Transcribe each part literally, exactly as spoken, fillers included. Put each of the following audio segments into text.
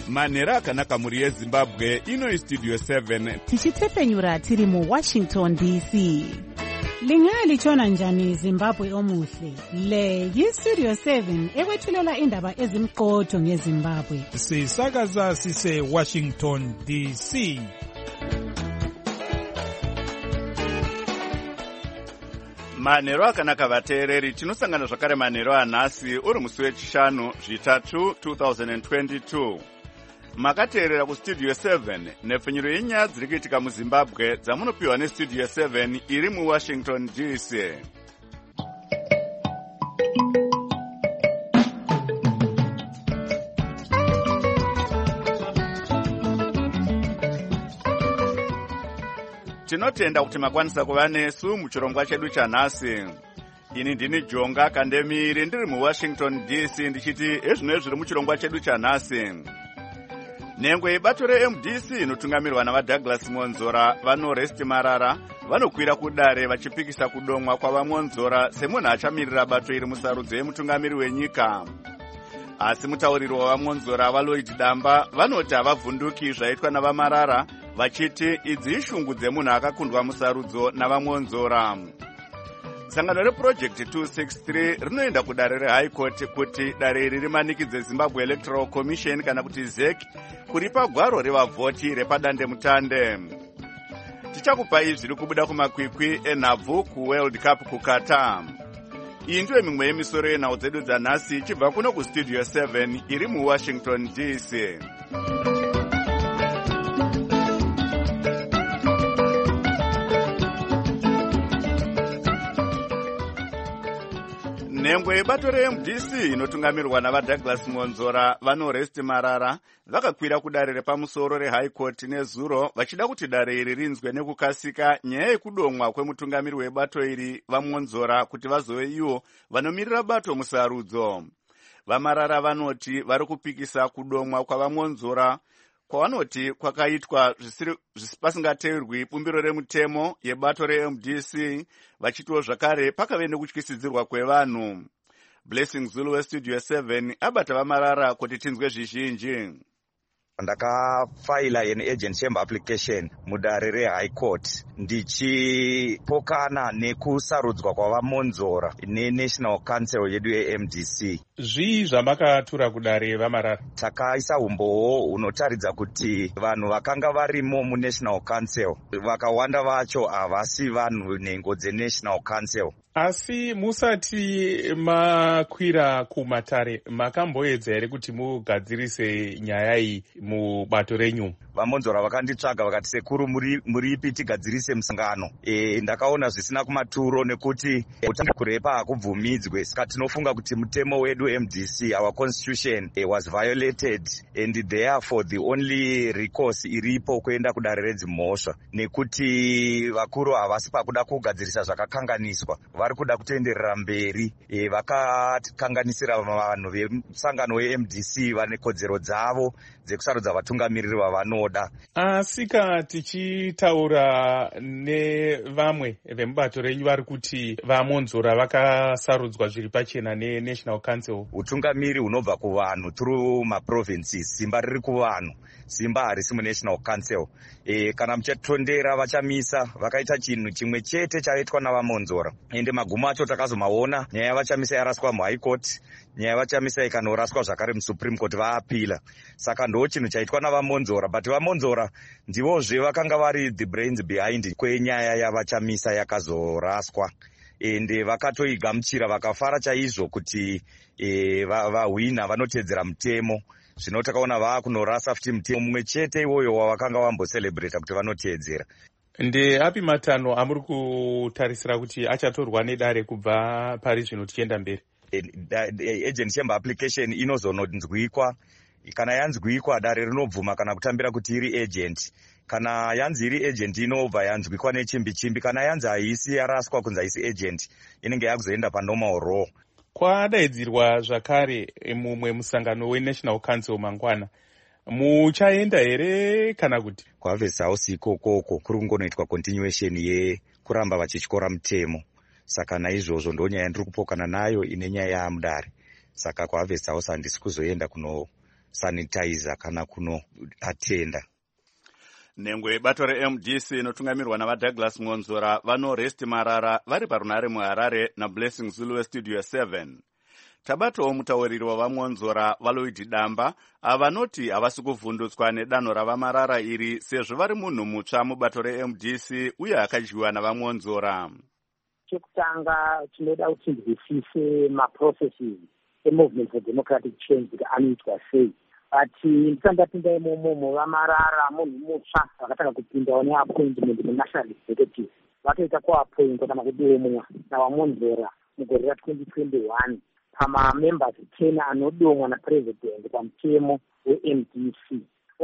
manhero akanaka mhuri yezimbabwe. Ino istudio seven tichitefenyura tiri muwashington D C. Lingalitshona njani Zimbabwe omuhle? Le yistudio seven ekwethulela indaba ezimqotho ngeZimbabwe. Sisakaza sise Washington D C. manhero akanaka vateereri, tinosangana zvakare manhero anhasi uri musi wechishanu zvitatu two thousand twenty-two. Makateerera kustudio seven nepfenyuro yenyaya dziri kuitika muZimbabwe dzamunopiwa nestudio seven iri muWashington D C. Tinotenda kuti makwanisa kuva nesu muchirongwa chedu chanhasi. Ini ndini Jonga Kandemiri ndiri muWashington D C ndichiti ezvino zviri muchirongwa chedu chanhasi. Nhengo yebato re-M D C inotungamirwa navaDouglas Monzora vanoresti Marara vanokwira kudare vachipikisa kudomwa kwavamonzora semunhu achamirira bato iri musarudzo yemutungamiri wenyika. Asi mutauriri wavamonzora vaLloyd Damba vanoti havavhunduki zvaitwa navaMarara vachiti idzi ishungu dzemunhu akakundwa musarudzo navamonzora. Sangano reProject two sixty-three rinoenda kudare reHigh Court kuti dare iri rimanikidze Zimbabwe Electoral Commission kana kuti Z E C kuripa gwaro revavhoti repadande mutande. Tichakupa izvi zviri kubuda kumakwikwi enhabvu kuWorld Cup kuQatar. Iyi ndiyo mimwe yemisoro yenhau dzedu dzanhasi ichibva kuno kustudio seven iri muWashington D C. Nhengo yebato re-M D C inotungamirwa navaDouglas Monzora vanoresti Marara vakakwira kudare repamusoro reHigh Court nezuro vachida kuti dare iri rinzwe nekukasika nyaya yekudomwa kwemutungamiri webato iri vaMonzora kuti vazove ivo vanomirira bato musarudzo. VaMarara vanoti vari kupikisa kudomwa kwavaMonzora kwavanoti kwakaitwa pasingateerwi bumbiro remutemo yebato re-M D C vachitiwo zvakare pakave nekutyisidzirwa kwevanhu. Blessing Zulu westudio seven abata vaMarara kuti tinzwe zvizhinji. Ndakafaila an agent chamber application mudare reHigh Court ndichipokana nekusarudzwa kwavaMonzora neNational Council yedu ye-M D C. Zvii zvamakatura kudare vaMarara? Takaisa umbowo unotaridza kuti vanhu vakanga varimo muNational Council vakawanda vacho havasi vanhu nhengo dzeNational Council. Asi musati makwira kumatare makamboedza here kuti mugadzirise nyaya iyi mubato renyu? VaMonzora vakanditsvaga vakati sekuru muri muripi tigadzirise musangano. E, ndakaona zvisina kumaturo nekuti utanga kurepa hakubvumidzwe, saka tinofunga kuti mutemo wedu M D C, our constitution e, was violated and therefore the only recourse iripo kuenda kudare redzimhosva nekuti vakuru havasi pakuda kugadzirisa zvakakanganiswa, vari kuda kutenderera mberi. E, vakakanganisira vanhu vemusangano we-M D C vane kodzero dzavo dzekusarudza vatungamiriri vavanoda. Asika tichitaura nevamwe vemubato renyu vari kuti vaMonzora vakasarudzwa zviri pachena neNational Council. Utungamiri hunobva kuvanhu through maprovinces, simba riri kuvanhu, simba harisi muNational Council. E, kana muchatondera vachamisa vakaita chinhu chimwe chete chaitwa navaMonzora, ende magumo acho takazomaona. Nyaya yavachamisa yaraswa muHigh Court, nyaya yavachamisa ikanoraswa zvakare muSupreme Court vaapila. Saka ndo chinhu chaitwa navaMonzora, but vaMonzora ndivozve vakanga vari the brains behind kwenyaya yavachamisa yakazoraswa. Ende vakatoigamuchira vakafara chaizvo kuti e, vahwina vanotedzera mutemo. Zvino takaona vaakunorasa futi mutemo mumwe chete iwoyo wavakanga vambocelebrata kuti vanotedzera. Ndeapi matanho amuri kutarisira kuti achatorwa nedare kubva pari zvino tichienda mberi? Agent chamber application inozononzwikwa. Kana yanzwikwa dare rinobvuma kana kutambira kuti iri agent. Kana yanzi iri agent inobva yanzwikwa nechimbi chimbi. Kana yanzi haisi yaraswa kunzi haisi agent, inenge yakuzoenda panormal law. Kwadaidzirwa zvakare mumwe musangano weNational Council mangwana. Muchaenda here kana kuti? Kwavesa usiko koko kuri kungonoitwa continuation yekuramba vachityora mutemo. Saka naizvozvo ndonyaya ndiri kupokana nayo ine nyaya yamudare. Saka kwavesa usa handisi kuzoenda kuno kunosanitizer kana kunoatenda. Nengwe bato re-M D C inotungamirwa navaDouglas Ngonzora vanoresti Marara vari parunare muHarare naBlessing Zulu weStudio seven. Tabatowo mutauriri wavaMonzora Valoid Damba avanoti havasi kuvhundutswa nedanho ravaMarara iri sezvo vari munhu mutsva mubato re-M D C uye akadyiwa navaMonzora. Chekutanga tinoda kuti tinzwisise maprocesses eMovement for Democratic Change kuti anoitwa sei. Ati ndisangapinda imomo vaMarara munhu mutsva vakatanga kupindawo neappointment muNational Executive vatoita kuappointwa kana kudomwa navaMonzora mugore ra-twenty twenty-one pamamembers ten anodomwa napresident pamutemo we-M D C.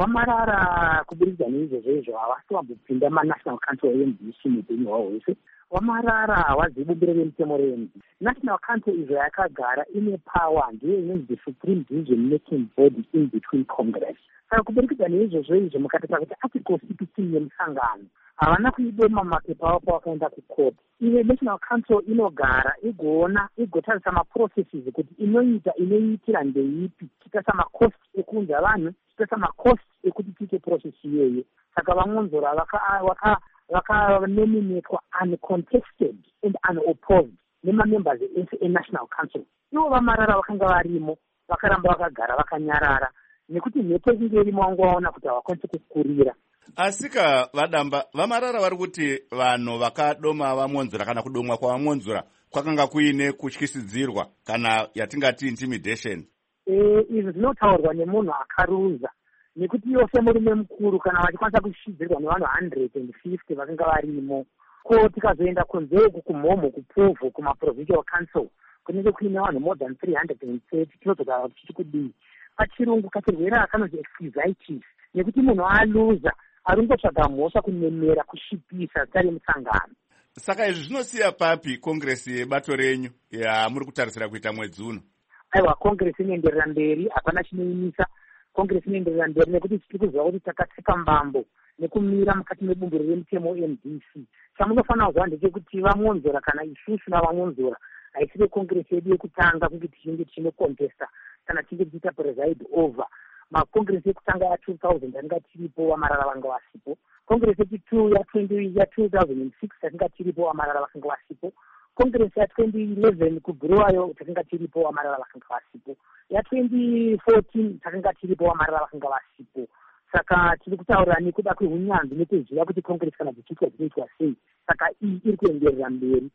Wamarara kubudikidza neizvozvo izvo havasi wambopinda maNational Council e-M D C muupenyu hwavo hwese. Wamarara hawazivi bumbiro remutemo re-M D C. National Council izvo yakagara ine power ndiyo inonzi the supreme decision making body in between Congress. Saka kubudikidza neizvozvo izvo mukataura kuti article sixteen yemusangano havana kuidoma mapepa avo pavakaenda kucourt. Ive National Council inogara igoona igotarisa maprocesses kuti inoita inoitira ndeipi, chitarisa macost ekunza vanhu, chitarisa macost ekuti tiite process iyoyo. Saka vaMonzora vaka vakanominatwa uncontested and unopposed nemamembers ese eNational Council. Ivo vaMarara vakanga varimo vakaramba vakagara vakanyarara nekuti mhepo inge irimo vangovaona kuti havakwanisi kukurira. Asika vadamba vaMarara vari kuti vanhu vakadoma vaMonzora kana kudomwa kwavaMonzora kwakanga kuine kutyisidzirwa kana yatingati intimidation. Eh, izvi zvinotaurwa nemunhu akaruza nekuti iwo semurume mukuru kana vachikwanisa kushidzirwa nevanhu one hundred fifty vakanga varimo. Ko tikazoenda kunze uku kumhomho kupuvhu kumaprovincial council kunenge kuine vanhu more than three hundred thirty tinozogara kuti chichi kudii. Pachirungu kachirwere akanonzi excusitis nekuti munhu aluza arungotsvaga mhosva kunemera kushipisa zita remusangano. Saka izvi zvinosiya papi Congress yebato renyu yamuri kutarisira kuita mwedzi uno? Aiwa, Congress inoenderera mberi, hapana chinoimisa. Congress inoenderera mberi nekuti tiri kuziva kuti takatsika mbambo nekumira mukati mebumbiro remutemo M D C. Chamunofanira kuziva ndechekuti vaMonzora kana isusu navaMonzora haisiri Congress yedu yekutanga kuti tichinge tichinocontesta kana tichinge tichiita preside over. Macongress ekutanga ya two thousand anga tiripo vaMarara vanga vasipo. Congress yechitu ya twenty ya two thousand six anga tiripo vaMarara vakanga vasipo. Congress ya twenty eleven kubhuruwayo takanga tiripo vaMarara vakanga vasipo. Ya twenty fourteen takanga tiripo vaMarara vakanga vasipo. Saka tiri kutaura nekuda kwehunyanzvi nekuziva kuti Congress kana dzichiitwa dzinoitwa sei. Saka iyi iri kuenderera mberi.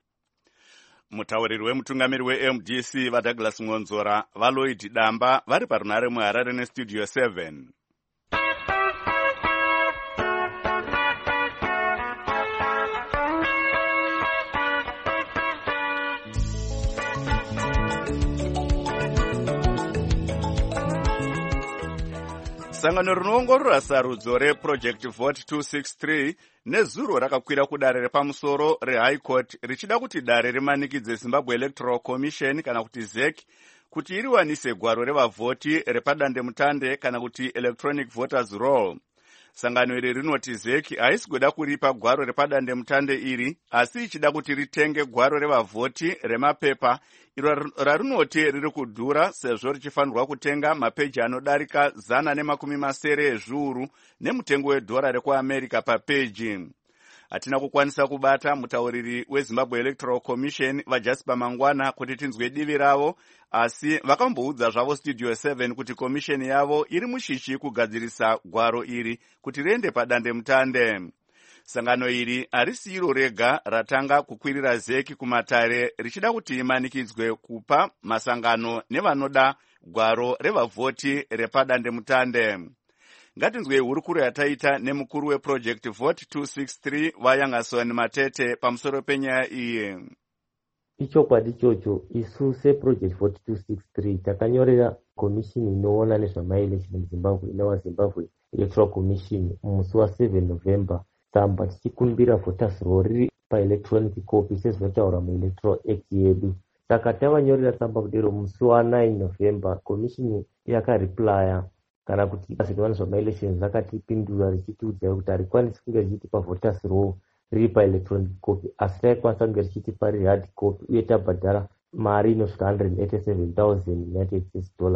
Mutauriri wemutungamiri we-M D C vaDouglas Ngonzora Valoid Damba vari parunare muHarare neStudio seven. Sangano rinoongorora sarudzo reProject Vote two sixty-three nezuro rakakwira kudare repamusoro reHigh Court richida kuti dare rimanikidze Zimbabwe Electoral Commission kana kuti Z E C kuti iriwanise gwaro revavhoti repadandemutande kana kuti Electronic Voters Roll. Sangano iri rinoti Z E C haisi kuda kuripa gwaro repadandemutande iri asi ichida kuti ritenge gwaro revavhoti remapepa iro rarinoti riri kudhura sezvo richifanirwa kutenga mapeji anodarika zana nemakumi masere ezviuru nemutengo wedhora rekuAmerica papeji. Hatina kukwanisa kubata mutauriri weZimbabwe Electoral Commission vaJasper Mangwana kuti tinzwe divi ravo, asi vakamboudza zvavo Studio seven kuti commission yavo iri mushishi kugadzirisa gwaro iri kuti riende padandemutande. Sangano iri harisi iro rega ratanga kukwirira Z E C kumatare richida kuti imanikidzwe kupa masangano nevanoda gwaro revavhoti repadandemutande. Ngatinzwe hurukuro yataita nemukuru weProject Vote two sixty-three vaYangason Matete pamusoro penyaya iyi. Ichokwadi ichocho isu seProject Vote two sixty-three takanyorera commission inoona nezvamaelection muZimbabwe inowa Zimbabwe Electoral Commission musi wa-seven November tsamba tichikumbira voters roll riri paelectronic copy sezvinotaura muElectoral Act yedu. Saka tavanyorera tsamba kudero musi wa-nine November commission yakareplya kana kuti zvinova zvamaelections rakatipindura richitiudza kuti harikwanisi kunge richitipa voters roll riri paelectronic copy asi raikwanisa kunge richitipa riri hard copy uye tabhadhara mari inosvika one hundred eighty-seven thousand United States dollars.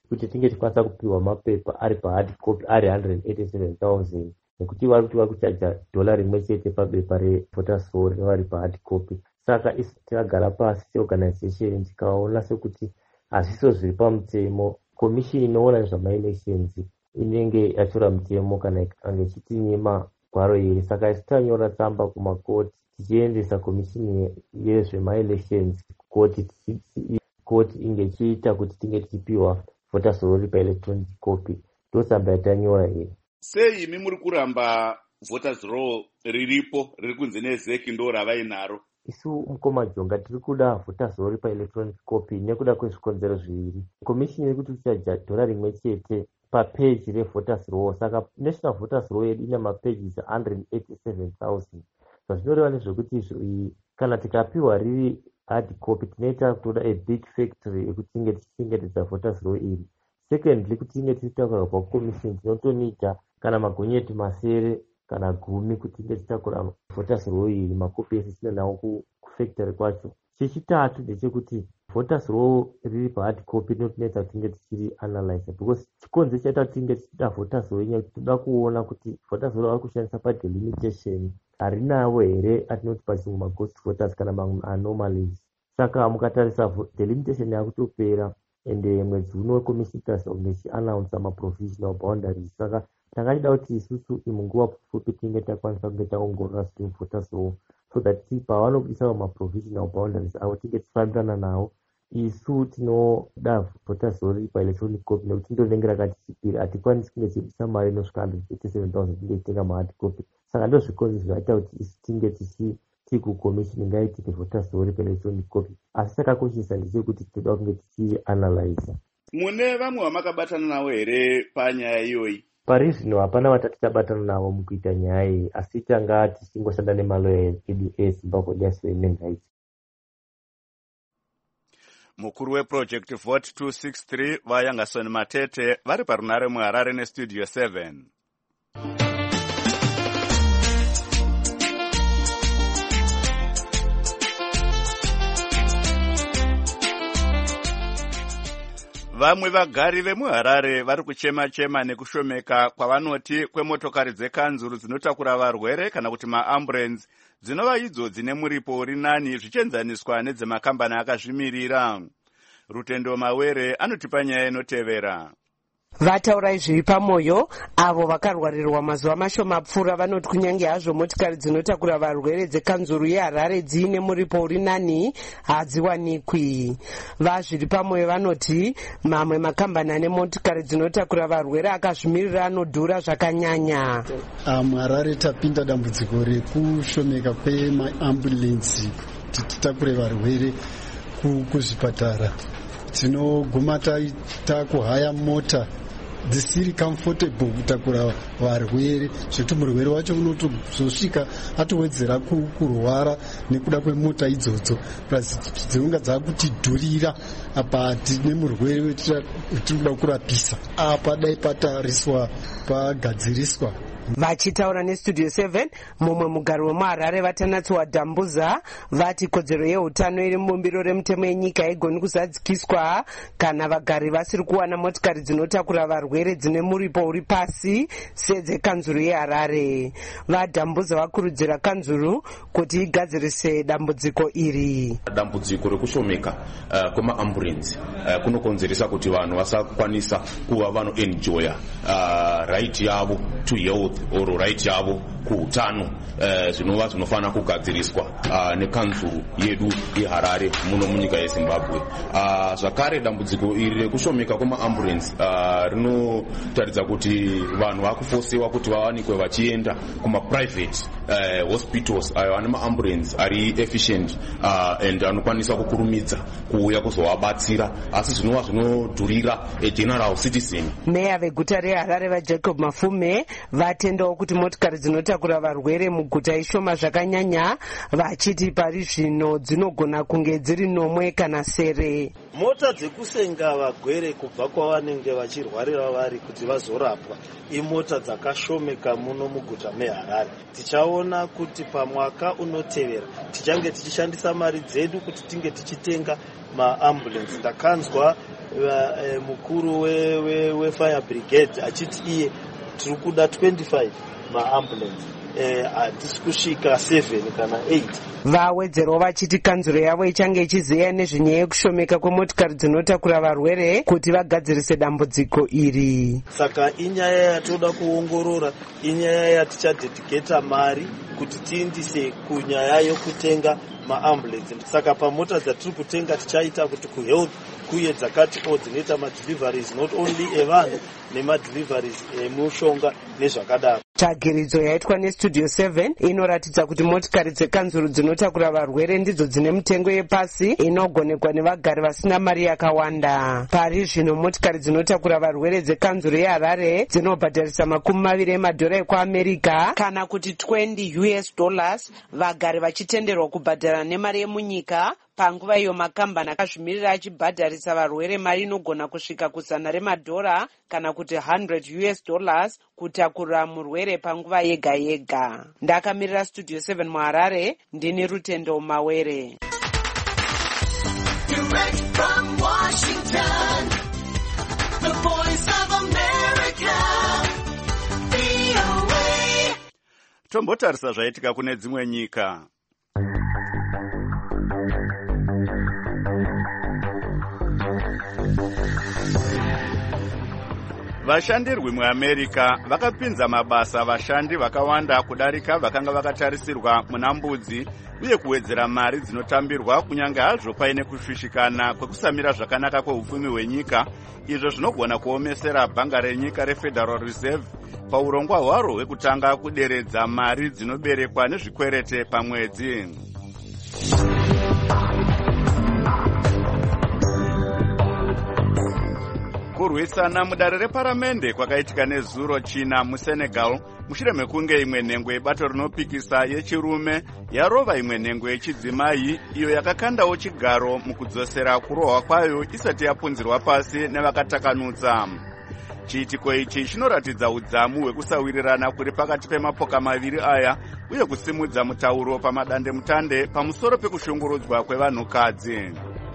kuti tinge tikwanisa kupiwa mapepa ari pahard copy ari one hundred eighty-seven thousand nekuti vari kuti vari kuchaja dhola rimwe chete pabepa revoters roll rinova ri pahard copy. Saka isu tinagara pasi seorganization tikaona sekuti hazviso zviri pamutemo. Komishini inoona nezvamaelections inenge yatora mutemo kana ikange ichitinyima gwaro iri. Saka isu tanyora tsamba kumakoti tichiendesa komishini yezvemaelections koti koti inge ichiita kuti tinge tichipiwa voters roll paelectronic copy. Ndotsamba yatanyora iri. Sei imi muri kuramba voters roll riripo riri kunze nezeki ndo ravainaro? Isu mukoma Jonga tiri kuda voters roll paelectronic copy nekuda kwezvikonzero zviviri. Komishini iri kuti tichaja dhola rimwe chete papeji revoters roll. Saka national voters roll yedu ine mapages one hundred eighty-seven thousand. Zvazvinoreva nezvekuti kana tikapiwa riri hard copy tinoita kutoda a big factory yekuti tinge tichichengetedza voters roll iri. Secondly, kuti tinge tichitakura pakomishini tinotonita kana magonyeti masere kana gumi kuti tinge tichitakura voters roll iri makopi ese tinonawo kufactory kwacho. Chechitatu ndechekuti voters roll riri pahard copy inotinetsa kuti tinge tichiri analyze because chikonzo chaita kuti tinge tichida voters roll inyaya toda kuona kuti voters roll vari kushandisa padelimitation harinawo here atinoti pachimwe maghost voters kana mamwe anomalies. Saka mukatarisa delimitation yakutopera ende mwedzi uno komishini tasonge ichiannounce maprovisional boundaries. Saka takachida kuti isusu imunguva pfupi tinge takwanisa kunge taongorora swing voters roll so that pavanobudisa maprovisional boundaries avo tinge tifambirana nawo. Isu tinoda voters roll paelectronic copy nekuti ndonenge rakati chipiri hatikwanisi kunge tichibudisa mari inosvika one hundred eighty-seven thousand tinge tichitenga mahard copy. Saka ndozvikonzo zvinoita kuti isu tinge tichi tikukomishini ngaitike voters roll paelectronic copy. Asi chakakoshesa ndechekuti tinoda kunge tichianalyze. Mune vamwe vamakabatana navo here panyaya iyoyi? Pari zvino hapana vatati tabatana navo mukuita nyaya iyi, asi tanga tichingoshanda nemaloya edu eZimbabwe Lawyers Women Rights. Mukuru weproject vote two sixty-three vayangasoni Matete vari parunare muHarare nestudio seven. Vamwe vagari vemuHarare vari kuchema-chema nekushomeka kwavanoti kwemotokari dzekanzuru dzinotakura varwere kana kuti maambulensi dzinova idzo dzine muripo uri nani zvichienzaniswa nedzemakambani akazvimirira. Rutendo Mawere anotipa nyaya inotevera. Vataurai zviri pamwoyo avo vakarwarirwa mazuva mashoma pfuura vanoti kunyange hazvo motikari dzinotakura varwere dzekanzuru yeHarare dziine muripo uri nani hadziwanikwi. Vazviri pamwoyo vanoti mamwe makambani ane motikari dzinotakura varwere akazvimirira anodhura zvakanyanya. MuHarare tapinda dambudziko rekushomeka kwemaambulensi kuti titakure varwere kuzvipatara. Tinoguma takuhaya mota dzisiri comfortable kutakura varwere zvekuti murwere wacho unotozosvika atowedzera kurwara nekuda kwemota idzodzo dzinonga dzakutidhurira apa tine murwere wetinoda kurapisa apa dai patariswa pagadziriswa. Vachitaura nestudio seven mumwe mugari wemuHarare Vatanatsiwa Dambuza vati kodzero yeutano iri mubumbiro remutemo yenyika haigoni kuzadzikiswa kana vagari vasiri kuwana motikari dzinotakura varwere dzine muripo uri pasi sedzekanzuru yeHarare. VaDambuza vakurudzira kanzuru kuti igadzirise dambudziko iri. Dambudziko rekushomeka uh, kwemaambulensi uh, kunokonzeresa kuti vanhu vasakwanisa kuva vanoenjoya uh, right yavo to health or right yavo kuutano zvinova uh, zvinofana kugadziriswa uh, nekanzuru yedu yeHarare muno munyika yeZimbabwe. Uh, zvakare dambudziko iri rekushomeka kwemaambulensi uh, rinotaridza kuti vanhu vakufosewa kuti vawanikwe vachienda kumaprivate uh, hospitals ayo ane maambulensi ari efficient uh, and anokwanisa kukurumidza kuuya kuzovabatsira, asi zvinova zvinodhurira a general citizen. Meya veguta reHarare vaJacob Mafume vatendawo kuti motikari dzinotakura varwere muguta ishoma zvakanyanya, vachiti pari zvino dzinogona kunge dziri nomwe kana sere. Mota dzekusenga varwere kubva kwavanenge vachirwarira vari kuti vazorapwa imota dzakashomeka muno muguta meHarare. Tichaona kuti pamwaka unotevera tichange tichishandisa mari dzedu kuti tinge tichitenga maambulensi. Ndakanzwa uh, mukuru wefire we, we brigade achiti iye tiri kuda twenty-five maambulance hatisi uh, kusvika seven kana eight. Vawedzerawo vachiti kanzuro yavo ichange ichiziva nezvenyaya yekushomeka kwemotikari dzinotakura varwere kuti vagadzirise dambudziko iri. Saka inyaya yatoda kuongorora, inyaya yatichadedicata mari kuti tiindise kunyaya yokutenga maambulance. Saka pamota dzatiri kutenga tichaita kuti kuhealth kuye dzakati o dzinoita madeliveries not only evanhu nemadeliveries emushonga nezvakadaro. Tsvagiridzo yaitwa nestudio seven inoratidza kuti motikari dzekanzuru dzinotakura varwere ndidzo dzine mitengo yepasi inogonekwa nevagari vasina mari yakawanda. Pari zvino motikari dzinotakura varwere dzekanzuru yeHarare dzinobhadharisa makumi maviri emadhora ekuAmerica kana kuti twenty U S dollars, vagari vachitenderwa kubhadhara nemari yemunyika. Panguva iyo makambani akazvimirira achibhadharisa varwere mari inogona kusvika kuzana remadhora kana kuti one hundred U S dollars kutakurira murwere panguva yega yega. Ndakamirira studio seven muHarare, ndini Rutendo Mawere. Direct from Washington, the voice of America, V O A. Tombotarisa zvaitika kune dzimwe nyika. Vashandirwi muAmerica vakapinza mabasa vashandi vakawanda kudarika vakanga vakatarisirwa muna mbudzi uye kuwedzera mari dzinotambirwa kunyange hazvo paine kushushikana kwekusamira zvakanaka kweupfumi hwenyika, izvo zvinogona kuomesera bhanga renyika reFederal Reserve paurongwa hwaro hwekutanga kuderedza mari dzinoberekwa nezvikwerete pamwedzi. Kurwisana mudare reparamende kwakaitika nezuro China muSenegal mushure mekunge imwe nhengo yebato rinopikisa yechirume yarova imwe nhengo yechidzimai iyo yakakandawo chigaro mukudzosera kurohwa kwayo isati yapunzirwa pasi nevakatakanutsa. Chiitiko ichi chinoratidza udzamu hwekusawirirana kuri pakati pemapoka maviri aya uye kusimudza mutauro pamadande mutande pamusoro pekushungurudzwa kwevanhukadzi.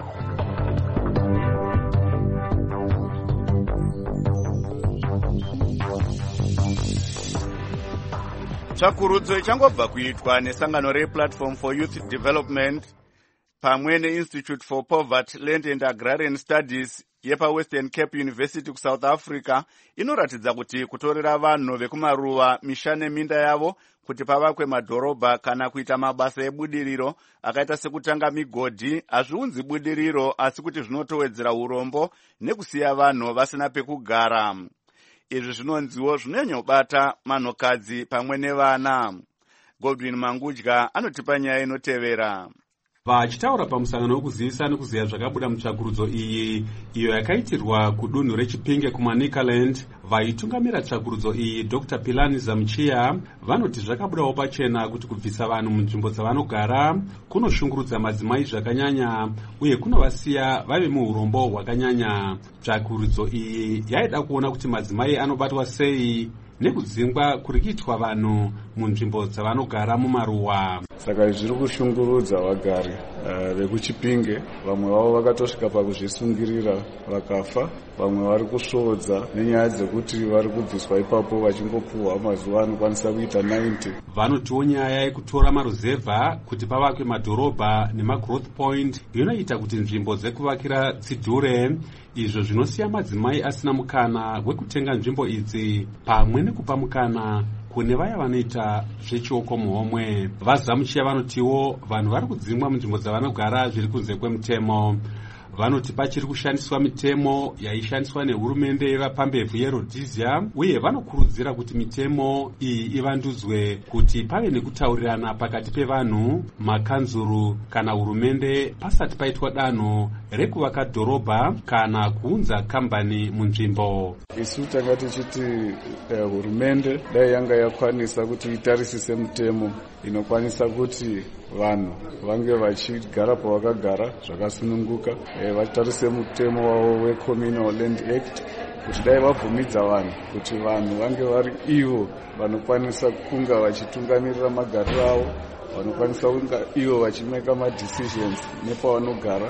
Tsvakurudzo ichangobva kuitwa nesangano rePlatform for Youth Development pamwe neInstitute for Poverty, Land and Agrarian Studies yepaWestern Cape University kuSouth Africa inoratidza kuti kutorera vanhu vekumaruwa misha neminda yavo kuti pavakwe madhorobha kana kuita mabasa ebudiriro akaita sekutanga migodhi hazviunzi budiriro asi kuti zvinotowedzera urombo nekusiya vanhu vasina pekugara. Izvi zvinonziwo zvinonyobata manhukadzi pamwe nevana. Godwin Mangudya anotipa nyaya inotevera. Vachitaura pamusangano wekuzivisana nekuziya zvakabuda mutsvakurudzo iyi iyo yakaitirwa kudunhu reChipinge kuManicaland, vaitungamira tsvakurudzo iyi Doctor Pilani Zamchiya vanoti zvakabudawo pachena kuti kubvisa vanhu munzvimbo dzavanogara kunoshungurudza madzimai zvakanyanya uye kunovasiya vave muurombo hwakanyanya. Tsvakurudzo iyi yaida kuona kuti madzimai anobatwa sei nekudzingwa kuri kuitwa vanhu munzvimbo dzavanogara mumaruwa. Saka zviri kushungurudza vagari vekuChipinge, vamwe vavo vakatosvika pakuzvisungirira vakafa, vamwe vari kusvodza nenyaya dzekuti vari kubviswa ipapo vachingopuhwa mazuva anokwanisa kuita ninety. Vanotiwo nyaya yekutora maruzevha kuti pavakwe madhorobha nemagrowth point inoita kuti nzvimbo dzekuvakira dzidhure, izvo zvinosiya madzimai asina mukana wekutenga nzvimbo idzi pamwe nekupa mukana kune vaya vanoita zvechioko muhomwe. Vazamuchiya vanotiwo vanhu vari kudzingwa munzvimbo dzavanogara zviri kunze kwemutemo. Vanoti pachiri kushandiswa mitemo yaishandiswa nehurumende yevapambevhu yeRhodesia uye vanokurudzira kuti mitemo iyi ivandudzwe kuti pave nekutaurirana pakati pevanhu, makanzuru kana hurumende pasati paitwa danho rekuvaka dhorobha kana kuunza kambani munzvimbo. Isu tanga tichiti uh, hurumende dai yanga yakwanisa kuti itarisise mitemo inokwanisa kuti vanhu vange vachigara pavakagara zvakasununguka, e, vatarise mutemo wavo weCommunal Land Act kuti dai vabvumidza vanhu kuti vanhu vange vari ivo vanokwanisa kunga vachitungamirira magariro avo, vanokwanisa kunga ivo vachimeka madecisions nepavanogara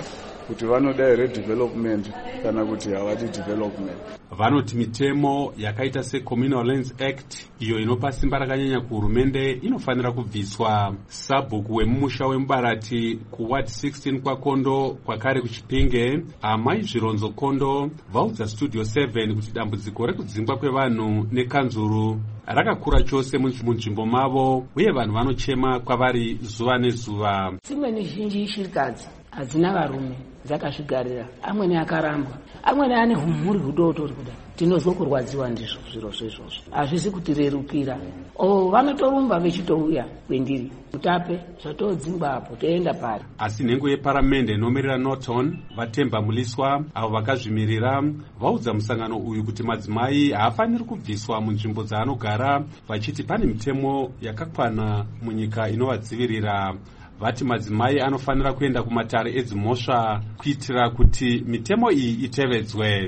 kuti vanoda redevelopment kana kuti havadi development. Vanoti mitemo yakaita seCommunal Lands Act iyo inopa simba rakanyanya kuhurumende inofanira kubviswa. Sabhuku wemumusha wemubarati kuward sixteen kwaKondo kwakare kuChipinge, amai Zvironzo Kondo vaudza Studio seven kuti dambudziko rekudzingwa kwevanhu nekanzuru rakakura chose munzvimbo mavo uye vanhu vanochema kwavari zuva nezuva. Dzimweni zhinji shirikadzi hadzina varume dzakazvigarira, amweni akarambwa, amweni ane humhuri hudotori kudai. Tinozwa kurwadziwa ndizvo zviro zvezvozvo, hazvisi kutirerukira. O vanotorumba vechitouya kwendiri Mutape zvatodzingwa apo toenda pari. Asi nhengo yeparamende inomirira Norton Vatemba Muliswa avo vakazvimirira vaudza musangano uyu kuti madzimai haafaniri kubviswa munzvimbo dzaanogara, vachiti pane mitemo yakakwana munyika inovadzivirira. Vati madzimai anofanira kuenda kumatare edzimhosva kuitira kuti mitemo iyi itevedzwe.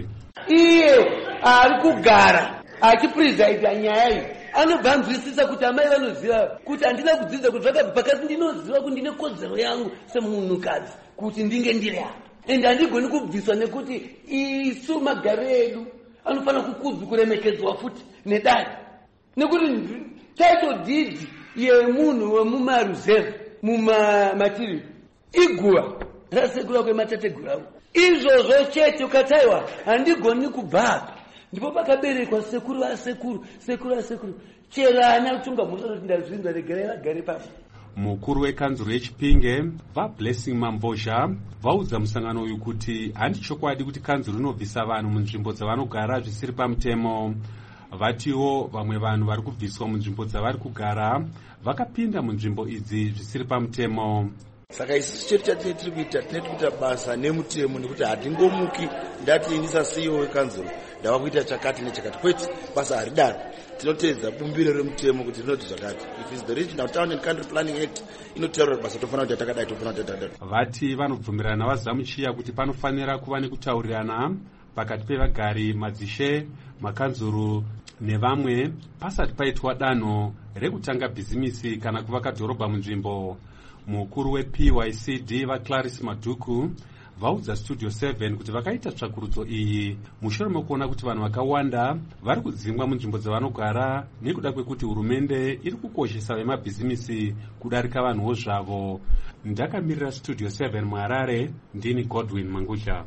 Iye ari kugara achipresidia nyaya iyi anobva anzwisisa kuti amai vanoziva kuti handina kudzidza kuti zvakabva pakati ndinoziva kuti ndine kodzero yangu semunhukadzi kuti ndinge ndiri apa, ende handigoni kubviswa nekuti isu magariro edu anofanira kukudzwa kuremekedzwa futi nedare, nekuti title deed yemunhu wemumaruzevha mumatiri iguva rasekura kwematateguru avo. Izvozvo chete ukataiwa handigoni kubva apa, ndipo pakaberekwa sekuru vasekuru sekuru vasekuru chero ana kutunga mhosva kuti ndazvinzwa regerai vagare papo. Mukuru wekanzuro yeChipinge vaBlessing Mambozha vaudza musangano uyu kuti handi chokwadi kuti kanzuro inobvisa vanhu munzvimbo dzavanogara zvisiri pamutemo. Vatiwo vamwe vanhu vari kubviswa munzvimbo dzavari kugara vakapinda munzvimbo idzi zvisiri pamutemo. Saka isi chetu chatine tiri kuita tineti kuita basa nemutemo, nekuti hatingomuki ndati ndisasiyo wekanzuro ndava kuita chakati nechakati, kwete basa haridaro. Tinotedza bumbiro remutemo kuti rinoti zvakati. If it's the Regional Town and Country Planning Act inotaura basa tofanira kuita takadai tofanira kuita takadai. Vati vanobvumirana navazamuchiya kuti panofanira kuva nekutaurirana pakati pevagari, madzishe, makanzuru nevamwe pasati paitwa danho rekutanga bhizimisi kana kuvaka dhorobha munzvimbo. Mukuru weP Y C D vaClarice Madhuku vaudza Studio seven kuti vakaita tsvakurudzo iyi mushure mekuona kuti vanhu vakawanda vari kudzingwa munzvimbo dzavanogara nekuda kwekuti hurumende iri kukoshesa vemabhizimisi kudarika vanhuwo zvavo. Ndakamirira Studio seven muHarare, ndini Godwin Mangusha.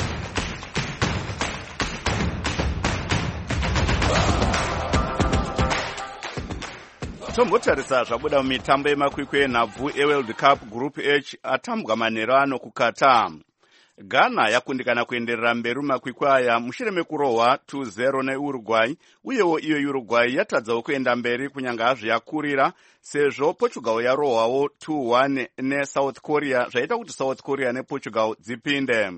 Tombotarisa zvabuda mumitambo yemakwikwi enhabvu eWorld Cup Group H atambwa manheru ano kuQatar. Ghana yakundikana kuenderera mberi mumakwikwi aya mushure mekurohwa two zero neUruguay, uyewo iyo Uruguay yatadzawo kuenda mberi kunyange hazvo yakurira sezvo Portugal yarohwawo two one neSouth Korea zvaita kuti South Korea nePortugal dzipinde.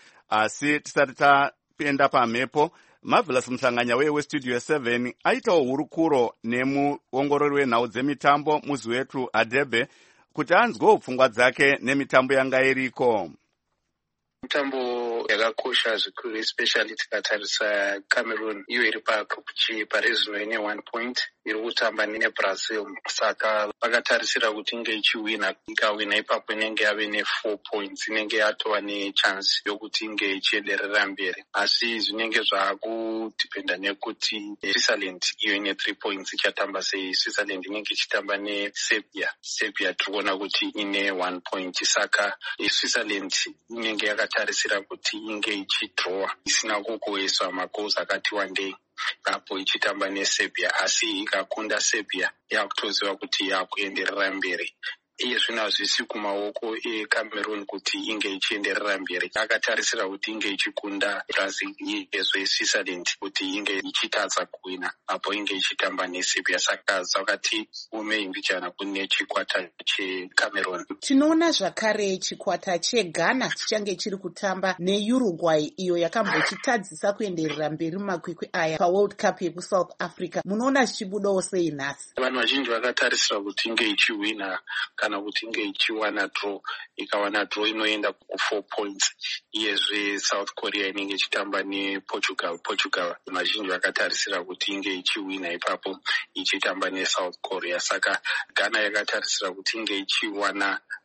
Asi tisati taenda pamhepo, Marvelous Musanganya weStudio seven aitawo hurukuro nemuongorori wenhau dzemitambo muzi wetu Adebe kuti anzwewo pfungwa dzake nemitambo yanga iriko. Mitambo yakakosha zvikuru, especially tikatarisa Cameroon iyo iri pagroup G parizino ine one point iri kutamba neBrazil, saka vakatarisira kuti inge ichiwina. Ikawina ipapo inenge yave ne four points, inenge yatova nechance yokuti inge ichienderera mberi, asi zvinenge zvakudhipenda nekuti Switzerland iyo ine three points ichatamba sei. Switzerland inenge ichitamba neSerbia, Serbia tiri kuona kuti ine one point, saka Switzerland inenge yakatarisira kuti inge ichidrowa isina kukoheswa magoals akati wandei apo ichitamba neSerbia, asi ikakunda Serbia yakutoziva kuti yakuenderera mberi. Iye zvino hazvisi kumaoko eCameroon kuti inge ichienderera mberi. Akatarisira kuti inge ichikunda Brazil yezve Switzerland kuti inge ichitadza kuwina apo inge ichitamba neSerbia, saka zvakati umeimbijana kune chikwata cheCameroon. Tinoona zvakare chikwata cheGhana chichange chiri kutamba neUruguay iyo yakambochitadzisa kuenderera mberi mumakwikwi aya paWorld Cup yekuSouth Africa. Munoona zvichibudawo sei nhasi? Vanhu vazhinji vakatarisira kuti inge ichiwina kana kuti inge ichiwana draw. Ikawana draw inoenda ku four points. Iyezve South Korea inenge ichitamba nePortugal. Portugal vazhinji vakatarisira kuti inge ichiwina ipapo ichitamba neSouth Korea, saka Ghana yakatarisira kuti inge ichiwana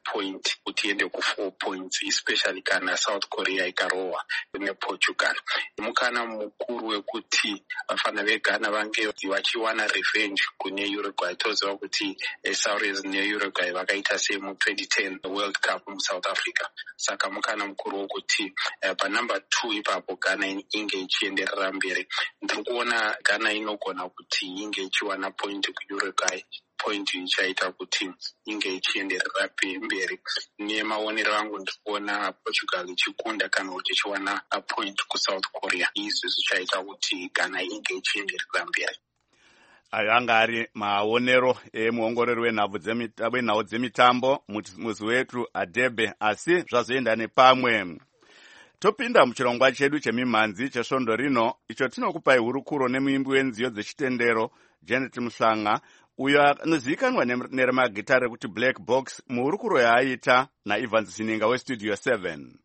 point kuti iende ku-four points, especially kana South Korea ikarohwa nePortugal. Mukana mukuru wekuti vafana veGhana vange vachiwana revenge kune Uruguay. Toziva kuti Saurez neUruguay vakaita semu twenty ten World Cup muSouth Africa. Saka mukana mukuru wekuti uh, panumber two ipapo Ghana inge ichienderera mberi. Ndiri kuona Ghana inogona kuti inge ichiwana point kuUruguay, point ichaita kuti inge ichienderera mberi. Nemaonero angu ndiri kuona Portugal ichikunda kana kuti ichiwana a point kuSouth Korea. Izvi zvichaita kuti Ghana inge ichienderera mberi. Ayo anga ari maonero emuongorori wenhau dzemitambo muzi wetu Adebe, asi zvazoenda nepamwe. Topinda muchirongwa chedu chemimhanzi chesvondo rino, icho tinokupai hurukuro nemuimbi wenziyo dzechitendero Janet Muhlanga, uyo anozivikanwa neremagitare kuti Black Box, muhurukuro yaaita naIvans Sininga westudio seven.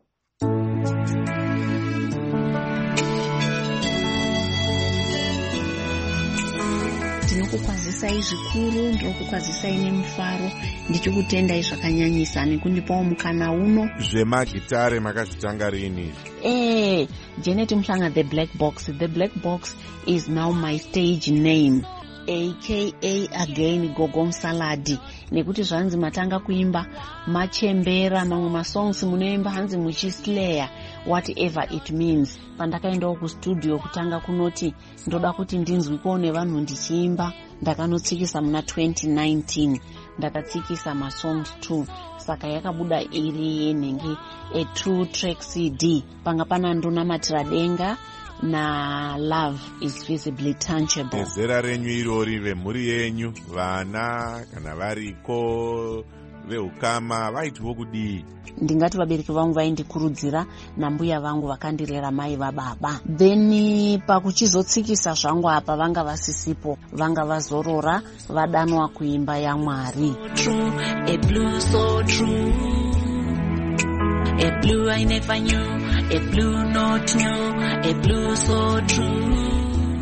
Ndinokukwazisai zvikuru, ndinokukwazisai nemufaro, ndichikutendai zvakanyanyisa nekundipawo mukana uno. Zvemagitare makazvitanga rini? Eh, Janet Muhlanga, the Black Box. The Black Box is now my stage name, aka again Gogom Saladi. Nekuti zvanzi matanga kuimba machembera mamwe masongs munoimba hanzi muchislayer, whatever it means. Pandakaendawo kustudio kutanga kunoti ndoda kuti ndinzwikewo nevanhu ndichiimba, ndakanotsikisa muna twenty nineteen, ndakatsikisa masongs two, saka yakabuda iri yenhenge a true track C D. Panga pana ndonamatira denga na love is visibly tangible. Zera renyu irori, vemhuri yenyu, vana kana variko veukama vaitiwo kudii? Ndingati vabereki vangu vaindikurudzira nambuya vangu vakandirera mai vababa. Then pakuchizotsikisa zvangu apa vanga vasisipo, vanga vazorora vadanwa kuimba yaMwari. A blue so true, a blue I never knew, a blue not new, a blue so true.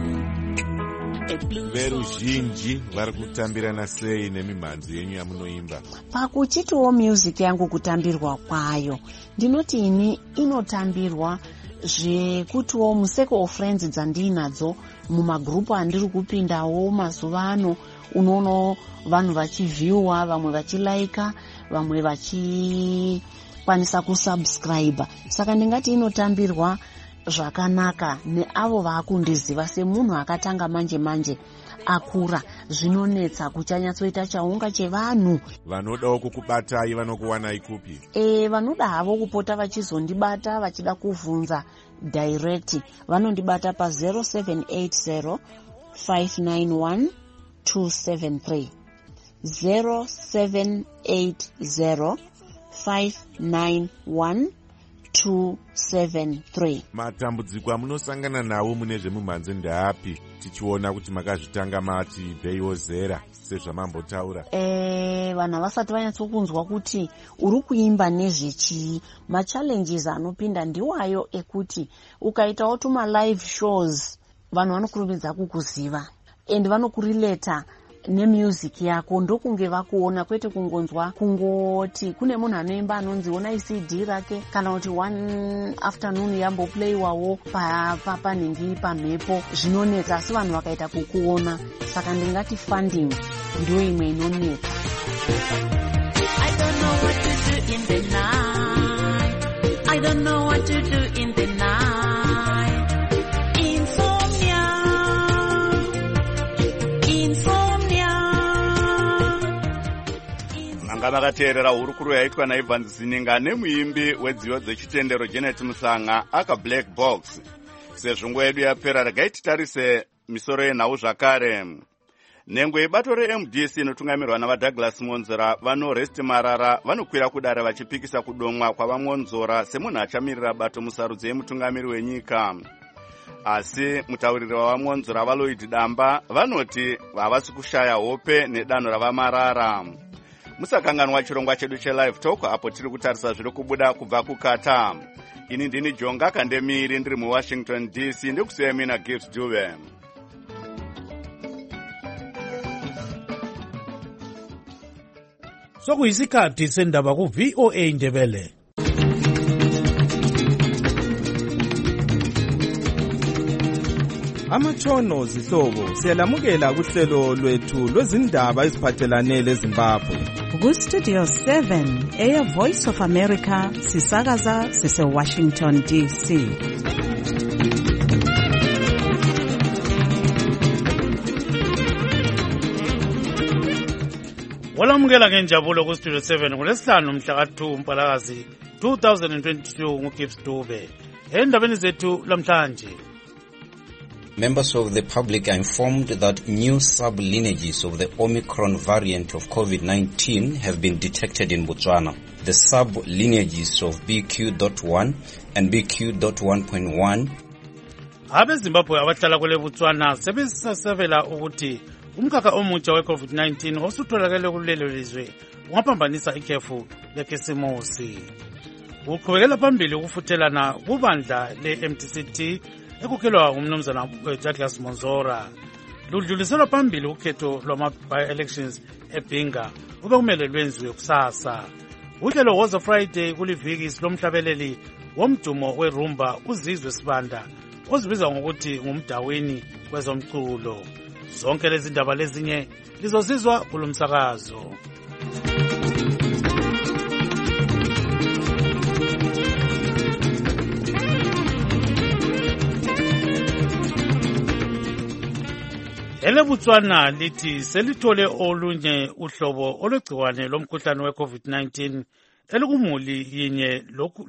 Veruzhinji vari kutambirana sei nemimhanzi yenyu yamunoimba? Pakuchitiwo music yangu kutambirwa kwayo, ndinoti ini inotambirwa zvekutiwo museko of friends dzandinadzo mumagrupu andiri kupindawo mazuva ano, unono vanhu vachivhiwa, vamwe vachilaika, vamwe vachikwanisa kusubscribe. Saka ndingati inotambirwa zvakanaka neavo vaakundiziva semunhu akatanga manje manje akura. Zvinonetsa kuchanyatsoita chaunga chevanhu. Vanodawo kukubatai vanokuwanai kupi? E, vanoda havo kupota vachizondibata vachida kuvhunza direct, vanondibata pa zero seven eight zero five nine one two seven three, zero seven eight zero five nine one two seven three. Matambudziko amunosangana nawo mune zvemumhanzi ndaapi, tichiona kuti makazvitanga mati ibveiwo zera sezvamambotaura? Eh, vanhu havasati vanyatsokunzwa kuti uri kuimba nezvechii. Machallenges anopinda ndiwayo ekuti ukaitawo tuma live shows vanhu vanokurumidza kukuziva and vanokurileta nemusic yako, ndokunge vakuona, kwete kungonzwa kungoti kune munhu anoimba anonzi onai C D rake, kana kuti one afternoon yamboplayiwawo panhingi pamhepo. Zvinonetsa, asi vanhu vakaita kukuona. Saka ndingati funding ndiyo imwe inonetsa. I don't know what to do in the night, I don't know what to do in the night. Manga makateerera hurukuro yaitwa naIvans Sininga nemuimbi wedziyo dzechitendero Janet Muhlanga aka Black Box. Sezvo nguva yedu yapera, regai titarise misoro yenhau zvakare. Nhengo yebato reM D C inotungamirwa navaDouglas Monzora vanoresti Marara vanokwira kudare vachipikisa kudomwa kwavamonzora semunhu achamirira bato musarudzo yemutungamiri wenyika. Asi mutauriri wavamonzora vaLloyd Damba vanoti havasi kushaya hope nedanho ravaMarara. Musakanganwa chirongwa chedu chelive talk apo tiri kutarisa zviri kubuda kubva kukata. Ini ndini Jonga Kandemiri ndiri muWashington D C, ndikusiya mina Gift Dube. sokuyisikhathi sendaba ku-V O A Ndebele. Amatshono zihlobo siyalamukela kuhlelo lwethu lwezindaba eziphathelane leZimbabwe. Ku-Studio seven eya Voice of America sisakaza sise-Washington D C. Walamukela ngenjabulo ku-Studio seven ngolesihlanu mhla ka two Mpalakazi two thousand twenty-two nguGibbs Dube. Endabeni zethu lamhlanje. Members of the public are informed that new sub-lineages of the Omicron variant of COVID nineteen have been detected in Botswana. The sub-lineages of B Q dot one and B Q dot one point one. Abezimbabwe abahlala kwele Botswana sebesasabela ukuthi umkhakha omutsha we-COVID nineteen osutholakele kulelo lizwe ungaphambanisa ikhefu lekhisimusi. Uqhubekela phambili ukufuthelana kubandla le-M T C T ekukhelwa ngumnumzana Douglas Monzora. Ludluliselwa phambili ukhetho lwama-by-elections eBinga kube kumele lwenziwe kusasa. Uhlelo Woza Friday kuliviki lomhlabeleli womdumo werumba uzizwe sibanda ozibiza ngokuthi ngumdawini kwezomculo. Zonke lezi ndaba lezinye lizozizwa kulomsakazo. Ele Botswana lithi selithole olunye uhlobo olwegciwane lomkhuhlane we-COVID nineteen elikumuli yinye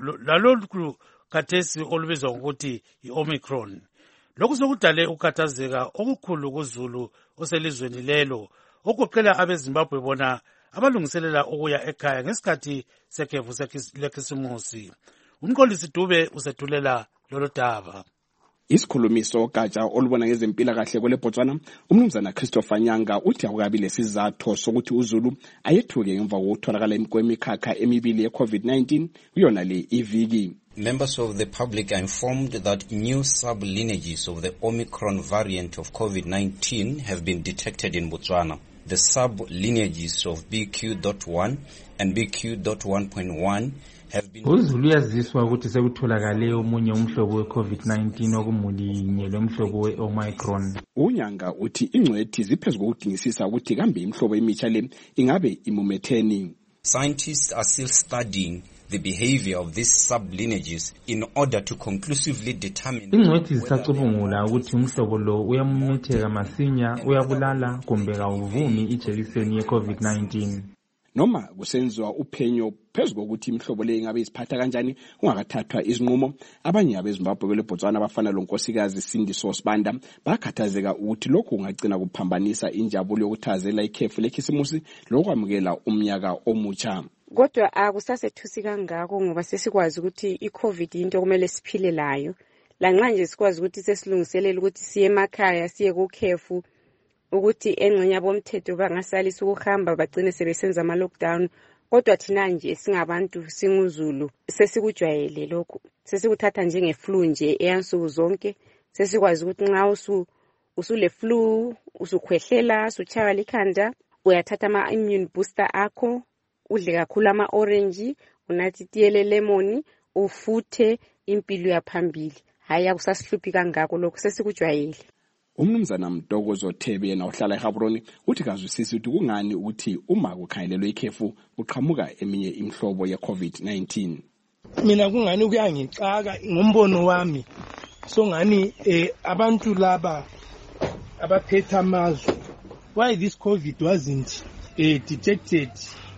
lalolu khathesi olubizwa ngokuthi i-Omicron. Lokhu sokudale ukukhathazeka okukhulu kuZulu oselizweni lelo okuqela abeZimbabwe bona abalungiselela ukuya ekhaya ngesikhathi sekhefu lekhisimusi. Umqondisi Dube usethulela lolo daba. Isikhulumiso gatsha olubona ngezempilakahle kwele Botswana umnumzana Christopher Nyanga uthi akukabi lesizathu sokuthi uZulu ayethuke ngemva kokutholakala kwemikhakha emibili ye-COVID nineteen kuyona le iviki. Members of the public are informed that new sub-lineages of the Omicron variant of COVID nineteen have been detected in Botswana. The sub-lineages of B Q dot one and B Q dot one point one uZulu yaziswa ukuthi sekutholakale omunye umhlobo we-COVID nineteen okumulinye lomhlobo we-Omicron. Unyanga uthi ingcwethi ziphezu kokudingisisa ukuthi kambe imhlobo emitsha le ingabe imumetheni. Scientists are still studying the behavior of these sub-lineages in order to conclusively determine. Ingcwethi zisacubungula ukuthi umhlobo lo uyamumetheka masinya, uyabulala kumbe kawuvumi ijekiseni ye-COVID nineteen. Noma kusenziwa uphenyo phezu kokuthi imhlobo le ingabe isiphatha kanjani ungakathathwa izinqumo, abanye abeZimbabwe kwele Botswana abafana lonkosikazi Sindiso Sibanda bakhathazeka ukuthi lokhu kungagcina kuphambanisa injabulo yokuthazela ikhefu lekhisimusi lokwamukela umnyaka omutsha. Kodwa akusasethusi kangako ngoba sesikwazi ukuthi iCovid into kumele siphile layo. Lanxa nje sikwazi ukuthi sesilungiselela ukuthi siye emakhaya siye kukhefu ukuthi engxenye abomthetho bangasalisa ukuhamba bagcine sebesenza ama lockdown, kodwa thina nje singabantu singuZulu sesikujwayele lokho, sesikuthatha njenge flu nje eyansuku zonke. Sesikwazi ukuthi nxa usu usule flu usukhwehlela usuchaya likhanda uyathatha ama immune booster akho, udle kakhulu ama orange, unathi tiyele lemon, ufuthe, impilo yaphambili. Hayi akusasihluphi kangako lokho sesikujwayele. Umnumzana Mdokozo Thebe yena ohlala eGaborone uthi kazwisisi ukuthi kungani ukuthi uma kukhangelelwe ikhefu uqhamuka eminye imhlobo ye-COVID nineteen. Mina kungani kuyangixaka ngombono wami so ngani eh, abantu laba abaphethe amazwe, why this COVID wasn't eh, detected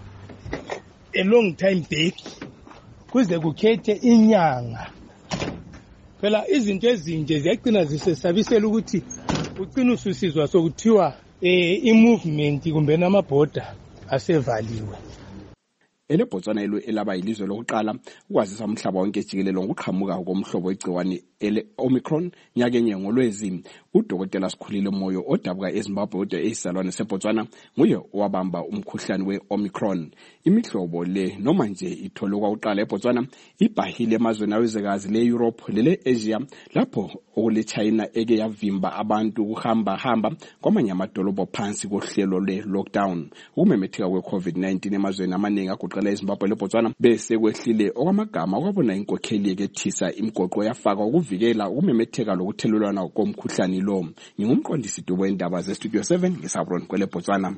a long time back kuze kukhethe inyanga. Phela izinto ezinje ziyagcina zisesabisela ukuthi ugcina ususizwa sokuthiwa eh i-movement kumbe namabhoda asevaliwe. eleBotswana elaba yilizwe lokuqala ukwazisa umhlaba wonke jikelele ngokuqhamuka komhlobo wegciwane ele Omicron nyakenye ngolwezi. Udokotela Sikhulile Moyo odabuka eZimbabwe kodwa eyisalwane seBotswana nguye owabamba umkhuhlane we-Omicron. Imihlobo le noma nje itholwe kwaqala eBotswana ibhahile emazweni awezekazi le-Europe lele Asia lapho okule China eke yavimba abantu ukuhamba hamba kwamanye amadolobho phansi kohlelo le-lockdown. Ukumemetheka kwe-COVID nineteen emazweni amaningi agoqela eZimbabwe leBotswana bese kwehlile okwamagama kwabona inkokheli ekethisa imigoqo yafaka ukuvikela ukumemetheka lokuthelelwana komkhuhlane lo. Ngingumqondisi Dubo indaba ze Studio seven ngisabron kwele Botswana.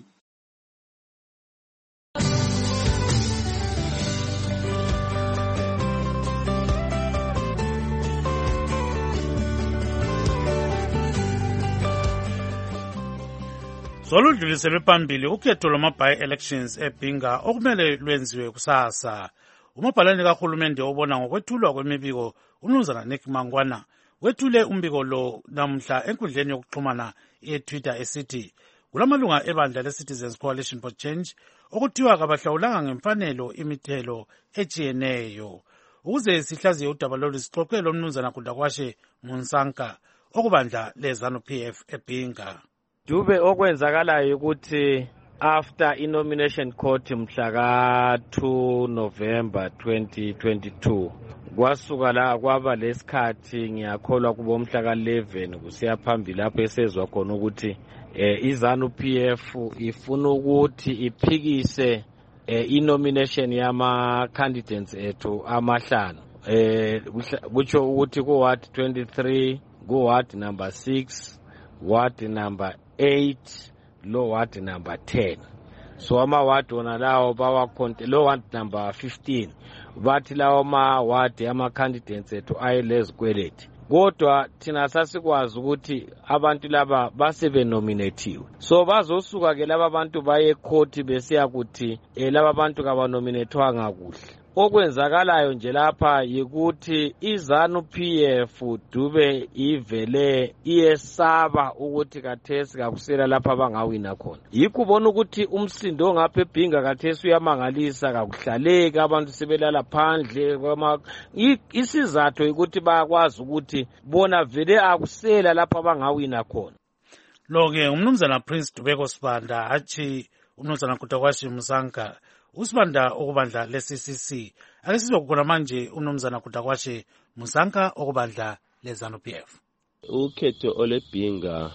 Soludluliselwe phambili ukhetho lwama-by-elections eBhinga okumele lwenziwe kusasa. Umabhalane kahulumende obona ngokwethulwa kwemibiko uMnumzana Nick Mangwana wethule umbiko lo namhla enkundleni yokuxhumana ye-Twitter esithi kulamalunga ebandla le-Citizens Coalition for Change okuthiwa kabahlawulanga ngemfanelo imithelo etshiyeneyo. Ukuze sihlaziye udaba lolu sixoxele uMnumzana Kudakwashe Munsanka okubandla le-ZANU-P F eBhinga. Dube okwenzakalayo ukuthi after i-nomination court mhla ka two November twenty twenty-two kwasuka la kwaba lesikhathi ngiyakholwa kubo mhla ka eleven kusiya phambili lapho esezwa khona ukuthi eh iZANU-P F ifuna ukuthi iphikise eh i-nomination yama candidates ethu amahlanu eh kutsho ukuthi ku ward twenty-three ku ward number six ward number eight lo ward number ten. So ama ward ona lawo bawa konte lo ward number fifteen bathi lawo ma ward ama candidates ethu ayelezikweleti. Kodwa thina sasikwazi ukuthi abantu laba basebe nominatiwe. So bazosuka ke laba bantu baye court besiya kuthi laba bantu kaba nominatwanga kuhle. Okwenzakalayo nje lapha yikuthi iZANU-P F Dube ivele iyesaba ukuthi kathesi kakusela lapha abangawina khona. Yikubona ukuthi umsindo ongapha eBhinga kathesi uyamangalisa kakuhlaleki abantu sebelala phandle kwama isizathu ukuthi bayakwazi ukuthi bona vele akusela lapha abangawina khona. Lo ke uMnumzana Prince Dubeko Sibanda athi uMnumzana Kudakwashe Munsanka usibanda okubandla le-C C C akesizwa kukhona manje uMnumzana Kudakwashe Munsanka okubandla le-ZANU-P F. Ukhetho oleBhinga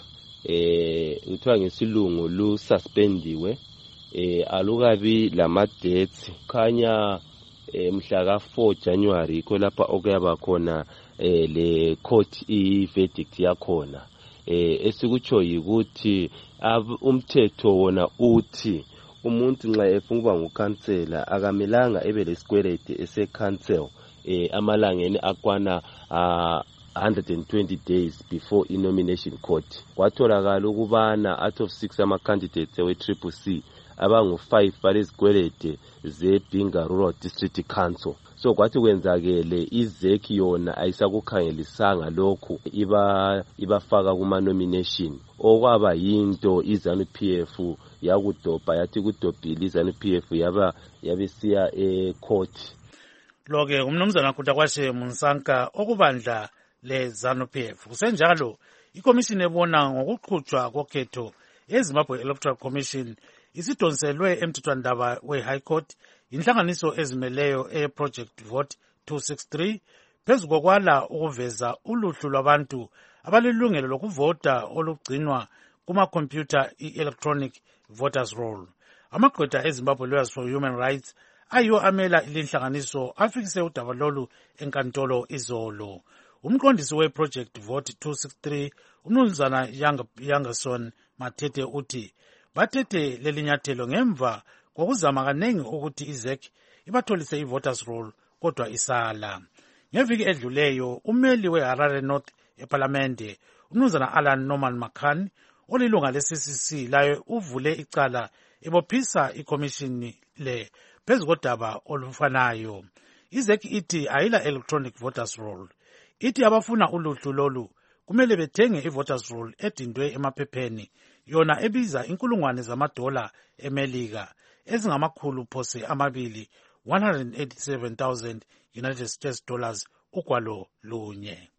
eh uthiwa ngesilungu lu suspendiwe eh alukabi lama dates khanya eh mhla ka four January kolapha okuyaba khona eh le court i verdict yakhona eh esikutsho yikuthi umthetho wona uthi umuntu nxa efuna ukuba ngukhansela akamelanga ebe lesikweleti ese-council eh amalangeni akwana uh, one hundred twenty days before i-nomination court. Kwatholakala ukubana out of six ama-candidates we-Triple C abangu-five balezikweleti zeBhinga Rural District Council. So kwathi kwenzakele izeki yona ayisakukhangelisanga lokhu iba ibafaka kuma-nomination okwaba yinto iZANU-P F yakudobha yathi kudobhile iZANU-P F yaba yabesiya e-court. Lo-ke uMnumzana Kudakwashe Munsanka okubandla le-ZANU-P F. Kusenjalo ikomishini ebona ngokuqhutshwa kokhetho eZimbabwe Electoral Commission isidonselwe emthethwandaba we-High Court inhlanganiso ezimeleyo e-Project Vote two sixty-three phezu kokwala ukuveza uluhlu lwabantu abalilungelo lokuvota olugcinwa kuma-computer i-electronic voters roll. Amagqwetha eZimbabwe Lawyers for Human Rights ayiwo amela ilinhlanganiso afikise udaba lolu enkantolo izolo. Umqondisi we-Project Vote two sixty-three uMnumzana Yangerson Matete uthi bathethe lelinyathelo ngemva kokuzama kanengi ukuthi izek ibatholise i-voters roll kodwa isala. Ngeviki edluleyo umeli we-Harare North eParlamente uMnumzana Alan Norman Macan olilunga le-C C C layo uvule icala ebophisa ikomishini le phezu kodaba olufanayo. Izek ithi ayila electronic voters roll. Ithi abafuna uluhlu lolu kumele bethenge i-voters roll edindwe emaphepheni yona ebiza inkulungwane zamadola eMelika ezingamakhulu phose amabili one hundred eighty-seven thousand United States dollars ugwalo lunye.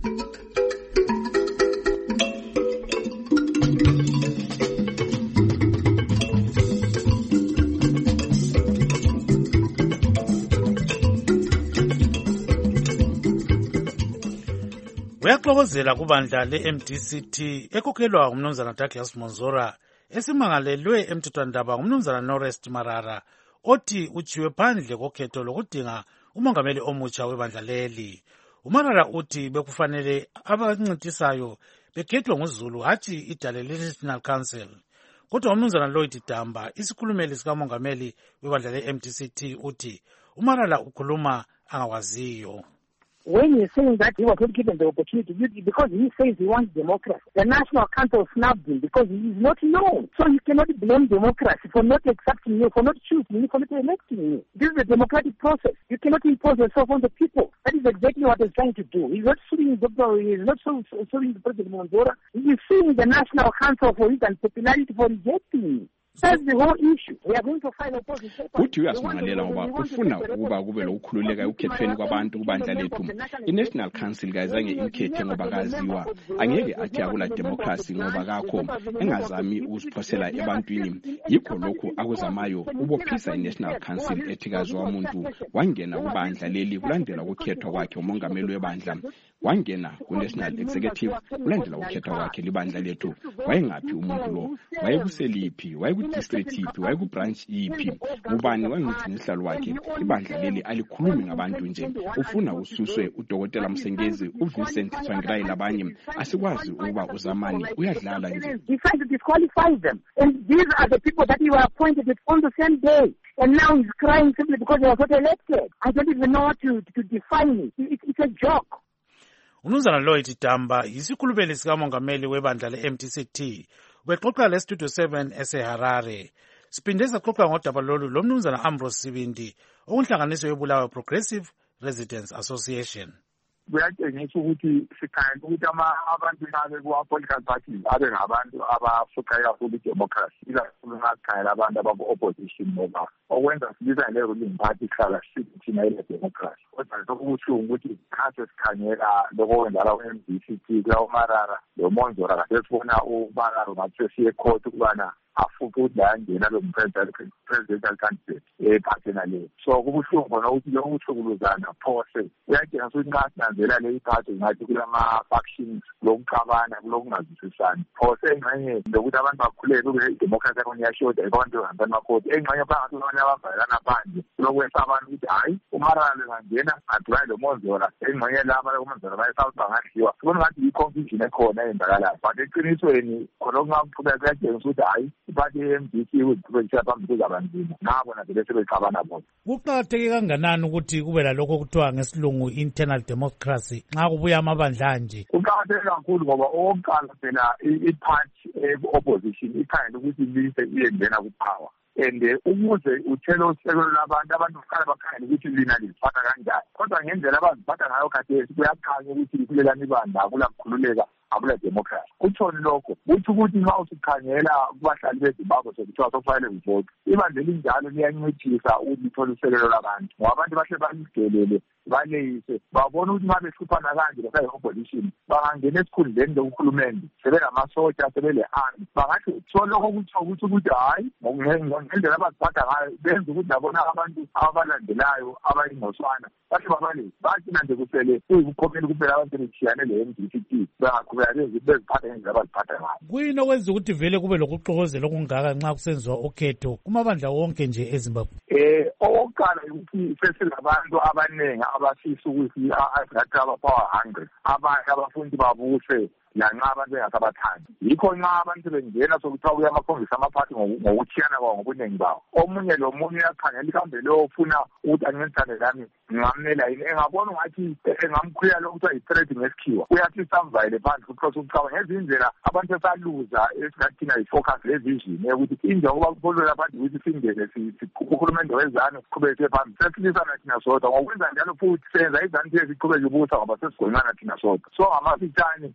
Uyaxokozela kubandla le-M D C T ekhokhelwa ngumnumzana Douglas Monzora esimangalelwe emthethwandaba ngumnumzana Norest Marara othi ujiwe phandle kokhetho lokudinga umongameli omutsha webandla leli. uMarara uthi bekufanele abancintisayo bekhethwe nguZulu hatshi idale le-National Council. Kodwa umnumzana Lloyd Damba isikhulumeli sikamongameli webandla le-M D C T uthi uMarara ukhuluma angawaziyo. When you're saying that he was not given the opportunity, because he says he wants democracy, the National Council snubbed him because he is not known. So you cannot blame democracy for not accepting you, for not choosing you, for not electing you. This is a democratic process. You cannot impose yourself on the people. That is exactly what he's trying to do. He's not suing Doctor He is not suing President Monzora. He is suing the National Council for his unpopularity for rejecting him. That's the whole issue. We are going to find opposition. Uthi uyasingalela ngoba ufuna ukuba kube lokukhululeka ukhethweni kwabantu kubandla lethu. I-National Council kayizange imkhethe ngoba kaziwa. Angeke athi akula democracy ngoba kakho engazami ukusiphosela ebantwini. Yikho lokhu akuzamayo ubophisa i-National Council ethikaziwa umuntu wangena kubandla leli kulandela ukukhethwa kwakhe umongameli webandla. Wangena ku-National Executive kulandela ukukhethwa kwakhe libandla lethu. Wayengaphi umuntu lo? Wayekuseliphi? Wayeku-district iphi? Wayeku-branch iphi? Ubani wangugcina isihlalo wakhe? Ibandla leli alikhulumi ngabantu nje. Ufuna ususwe uDokotela Msengezi, uVincent Tsvangirai labanye. Asikwazi ukuba uZamani uyadlala nje. He tried to disqualify them. And these are the people that he were appointed on the same day. And now he's crying simply because he was not elected. I don't even know how to, to define it. It's, it's a joke. Umnumzana Lloyd Damba yisikhulumeli sikamongameli webandla le-M D C T ubexoxa le-Studio seven eseHarare. Siphinde saxoxa ngodaba lolu lomnumzana Ambrose Sibindi okunhlanganiso yobulawayo Progressive Residents Association. Kuyatshengisa ukuthi sikhangela ukuthi abantu babe kuwa-political parties abe ngabantu abafuqa kakhulu idemocracy, ikakhulu nxa sikhangela abantu abaku-opposition ngoba okwenza sibiza le-ruling party kuhlala sithi thina ile-democracy. Kodwa sokubuhlungu ukuthi nxa sesikhangela lokho okwenzala ku-M D C T kuya-uMarara loMonzora kade sibona uMarara ngathi sesiye ecourt ukubana afuke ukuthi layangena lo presidential candidate ephathelane. So kubuhlungu khona ukuthi lo kuhlukuluzana phose uyatshengisa ukuthi nxa sinanzela le iphathe ngathi kulama-factions lokuxabana kulokungazwisisani. Phose engxenye lokuthi abantu bakhuleke kube idemocracy yakhona iyashoda abantu behambani makhoti. Engxenye phakathi abanye abavalelana phandle kulokwesa abantu ukuthi hhayi uMarara bengangena adibane loMonzora. Engxenye laba uMonzora bayesouth bangadliwa. Sibona ngathi i-confusion ekhona eyenzakalayo. But eqinisweni khona okungaqhubeka kuyatshengisa ukuthi hhayi iphathi ye-M D C ukuqhubekisela phambili kuzabanzima ngabona vele sebexabana bona. Kuqakatheke kanganani ukuthi kube lalokho okuthiwa ngesilungu internal democracy nxa kubuya amabandla nje? Kuqakatheke kakhulu ngoba okokuqala phela iphathi e-opposition ikhangela ukuthi lise iyengena kupower. And ukuze uthele usekelo labantu abantu kuqala bakhangela ukuthi lina liziphatha kanjani. Kodwa ngendlela abaziphatha ngayo khathesi kuyakhanya ukuthi kulelani ibandla akulakukhululeka akula democracy. Kutshoni lokho kuthi ukuthi nxa usikhangela kubahlali beZimbabwe sekuthiwa sokufanele uvote, ibandla elinjalo liyancedisa ukuthi lithole usekelo labantu ngoba abantu bahle balidelele baleyise babona ukuthi nxa behluphana kanje basa-opposition bangangena esikhundleni lokuhulumende sebelamasotsha sebele-army bangathi so lokho kuthiwa ukuthi ukuthi hhayi ngendlela abaziphatha ngayo benza ukuthi nabona abantu ababalandelayo abayingoswana bahle babaleyise bagcina nje kusele kuyikukhomeli kuphela abantu sebeshiyane le-M D C T bengaqhubeka beziphatha ngendlela abaziphatha ngayo. Kuyini okwenza ukuthi vele kube lokuxokozela okungaka nxa kusenziwa ukhetho kumabandla wonke nje eZimbabwe? Eh okokuqala ukuthi sesilabantu abaningi abafisa ukuthi asingathi aba-power hungry abanye abafundi babuse lanxa abantu bengasabathandi. Yikho nxa abantu bengena sokuthiwa kuya amakhombisa amaphathi ngokuthiyana kwawo ngobuningi bawo. Omunye lomunye uyakhangela ikambe leyo ufuna ukuthi ancedisane lami ngingamela yini. Engabona ungathi engamkhulula lo kuthiwa yi-threat ngesikhiwa uyathi samvayele phansi kucross ukucabanga ngezinye indlela abantu esaluza esingathina yi-focus le-vision yokuthi inja ukuba kubolwela abantu ukuthi singene uhulumende wezanu siqhubeke phambili sesilisana thina sodwa. Ngokwenza njalo futhi senza izanu thiye siqhubeke ubusa ngoba sesigonqana thina sodwa. So ngamafitshane abantu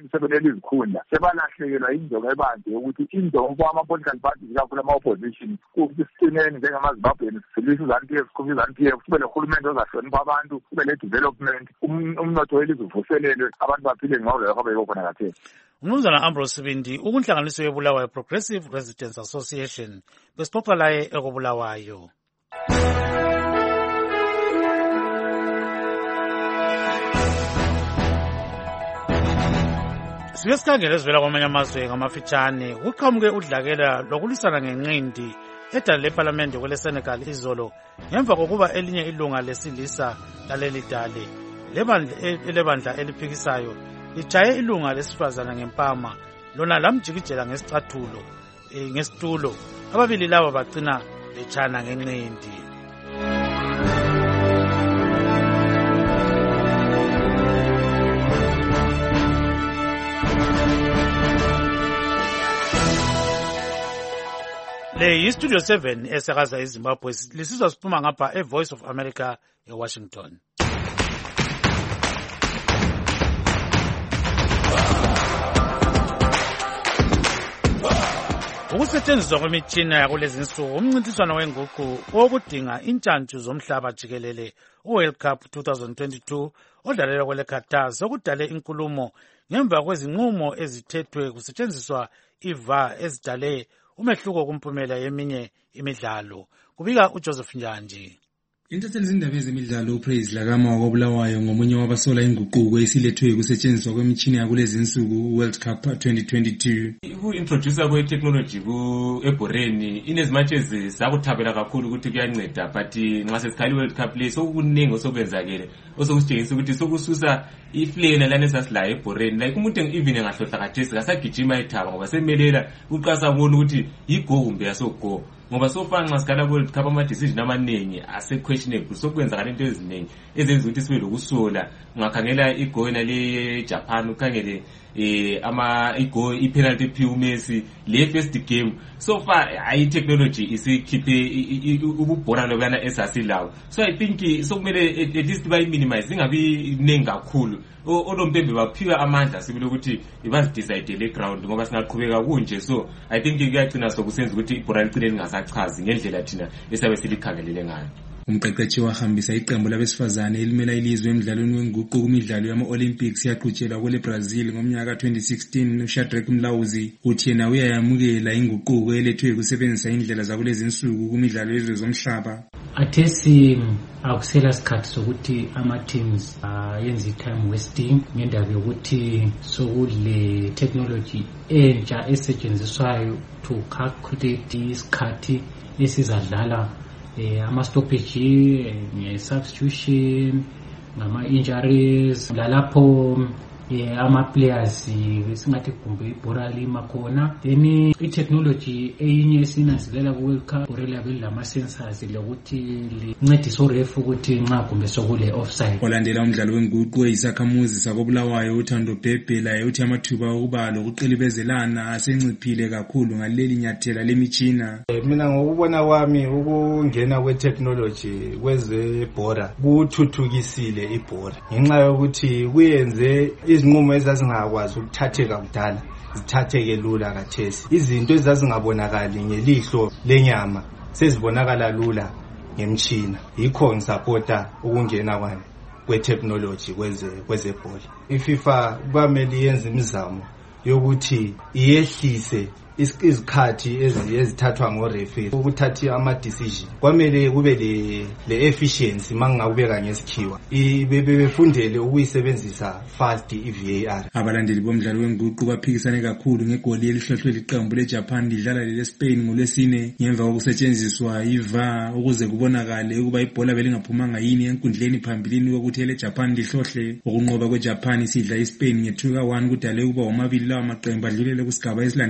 abantu sebelele izikhundla sebalahlekelwa injongo ebanzi yokuthi injongo ama-political parties kakhulu ama-opposition ukuthi sicineni njengamazimbabweni sisilisa izanti f sikhuphe izanti f kube lehulumende ozahlonipha abantu kube le-development umnotho welizwe uvuselelwe abantu baphile ngawuleyo kwabe yokhona kathesi. Umnumzana Ambrose Sibindi ukunhlanganiso yebulawayo Progressive Residents Association besixoxa laye ekobulawayo. Sibe sikhangele ezivela kwamanye amazwe ngamafitshane kuqhamuke udlakela lokulisana ngenqindi edale lephalamende kwele Senegal izolo ngemva kokuba elinye ilunga lesilisa laleli dale lebandla eliphikisayo lijaye ilunga lesifazana ngempama lona lamjikijela ngesicathulo ngesitulo ababili laba bagcina bechana ngenqindi. Le yistudio seven esakaza eZimbabwe lisizwa siphuma ngapha eVoice of America eWashington. Ukusetshenziswa kwemitshina yakulezi insuku umncintiswano wenguqu wokudinga intshantshu zomhlaba jikelele uWorld Cup twenty twenty-two odlalela kwele Qatar sokudale inkulumo ngemva kwezinqumo ezithethwe kusetshenziswa I V A R ezidale umehluko kumphumela yeminye imidlalo. Kubika uJoseph Njanji. Intatheli zindaba ezemidlalo uPraise Lakama wakobulawayo ngomunye wabasola inguquko esilethwe kusetshenziswa kwemitshini yakulezi insuku World Cup twenty twenty-two. Ku-introducer kwe-technology ku-ebhoreni inezimatches zakuthabela kakhulu ukuthi kuyanceda but nxa sesikhali World Cup le sokuningi osokwenzakele osokusitshengisa ukuthi sokususa iflena lana esasilayo ebhoreni like umuntu even engahlohla kathesi kasagijima ethaba ngoba semelela uqasa bona ukuthi yigo kumbe yasogo ngoba sofa nxa sikhala World Cup ama-decision amaningi ase-questionable sokwenzakala into eziningi ezenza ukuthi sibe lokusola. Ungakhangela igo yena le-Japan ukhangele eh ama igo i-penalty p uMessi le first game so far ayi-technology isikhiphe ububhora lobana esasilawo. So I think sokumele at least bayi-minimize ingabi ningi kakhulu onompembe baphiwe amandla sibile ukuthi bazidecide le ground ngoba singaqhubeka kunje. So I think kuyagcina sokusenza ukuthi ibhora licine lingasachazi ngendlela thina esabe silikhangelele ngayo. Umqeqeshi wahambisa iqembu labesifazane elimela ilizwe emidlalweni wenguqu kumidlalo yama-Olympics yaqhutshelwa kwele Brazil ngomnyaka twenty sixteen uShadrack Mlauzi uthi yena uyayamukela inguquko elethwe kusebenzisa indlela zakulezi insuku kumidlalo yezwe zomhlaba. Athesi akusela sikhathi sokuthi ama-teams ayenza i-time wasting ngendaba yokuthi sokule technology entsha esetshenziswayo to calculate isikhathi esizadlala eh ama stoppage nge substitution ngama injuries lalapho eh ama players singathi kumbe ibhora lima khona. Then I technology eyinye sinanzelela ku World Cup borela belama sensors lokuthi lincedisa uref ukuthi nxa kumbe sokule offside. Olandela umdlalo wenguqu eyisakhamuzi sakobulawayo uThando Bhebhe laye uthi amathuba okuba lokuqilibezelana asenciphile kakhulu ngaleli nyathela lemitshina. Mina ngokubona kwami ukungena kwe technology kweze bhora kuthuthukisile ibhora ngenxa yokuthi kuyenze izinqumo ezazingakwazi ukuthatheka kudala zithatheke lula kathesi. Izinto ezazingabonakali ngelihlo lenyama sezibonakala lula ngemtshina. Yikho ngisapota ukungena kwami kwe technology kweze kweze bhola. iFIFA kwamele yenze imizamo yokuthi iyehlise izikhathi ezithathwa ngoreferee ukuthatha ama decision. Kwamele kube le le efficiency mangakubeka ngesikhiwa bebefundele ukuyisebenzisa fast i-V A R. Abalandeli bomdlalo wenguqu baphikisane kakhulu ngegoli elihlohlwe liqembu leJapan lidlala leleSpain ngolwesine ngemva kokusetshenziswa i-V A R ukuze kubonakale ukuba ibhola belingaphumanga yini enkundleni phambilini kokuthi leJapan lihlohle. Ukunqoba kweJapan isidla iSpain ngethuka one kudale ukuba omabili lawa maqembu adlulele kusigaba esilandelayo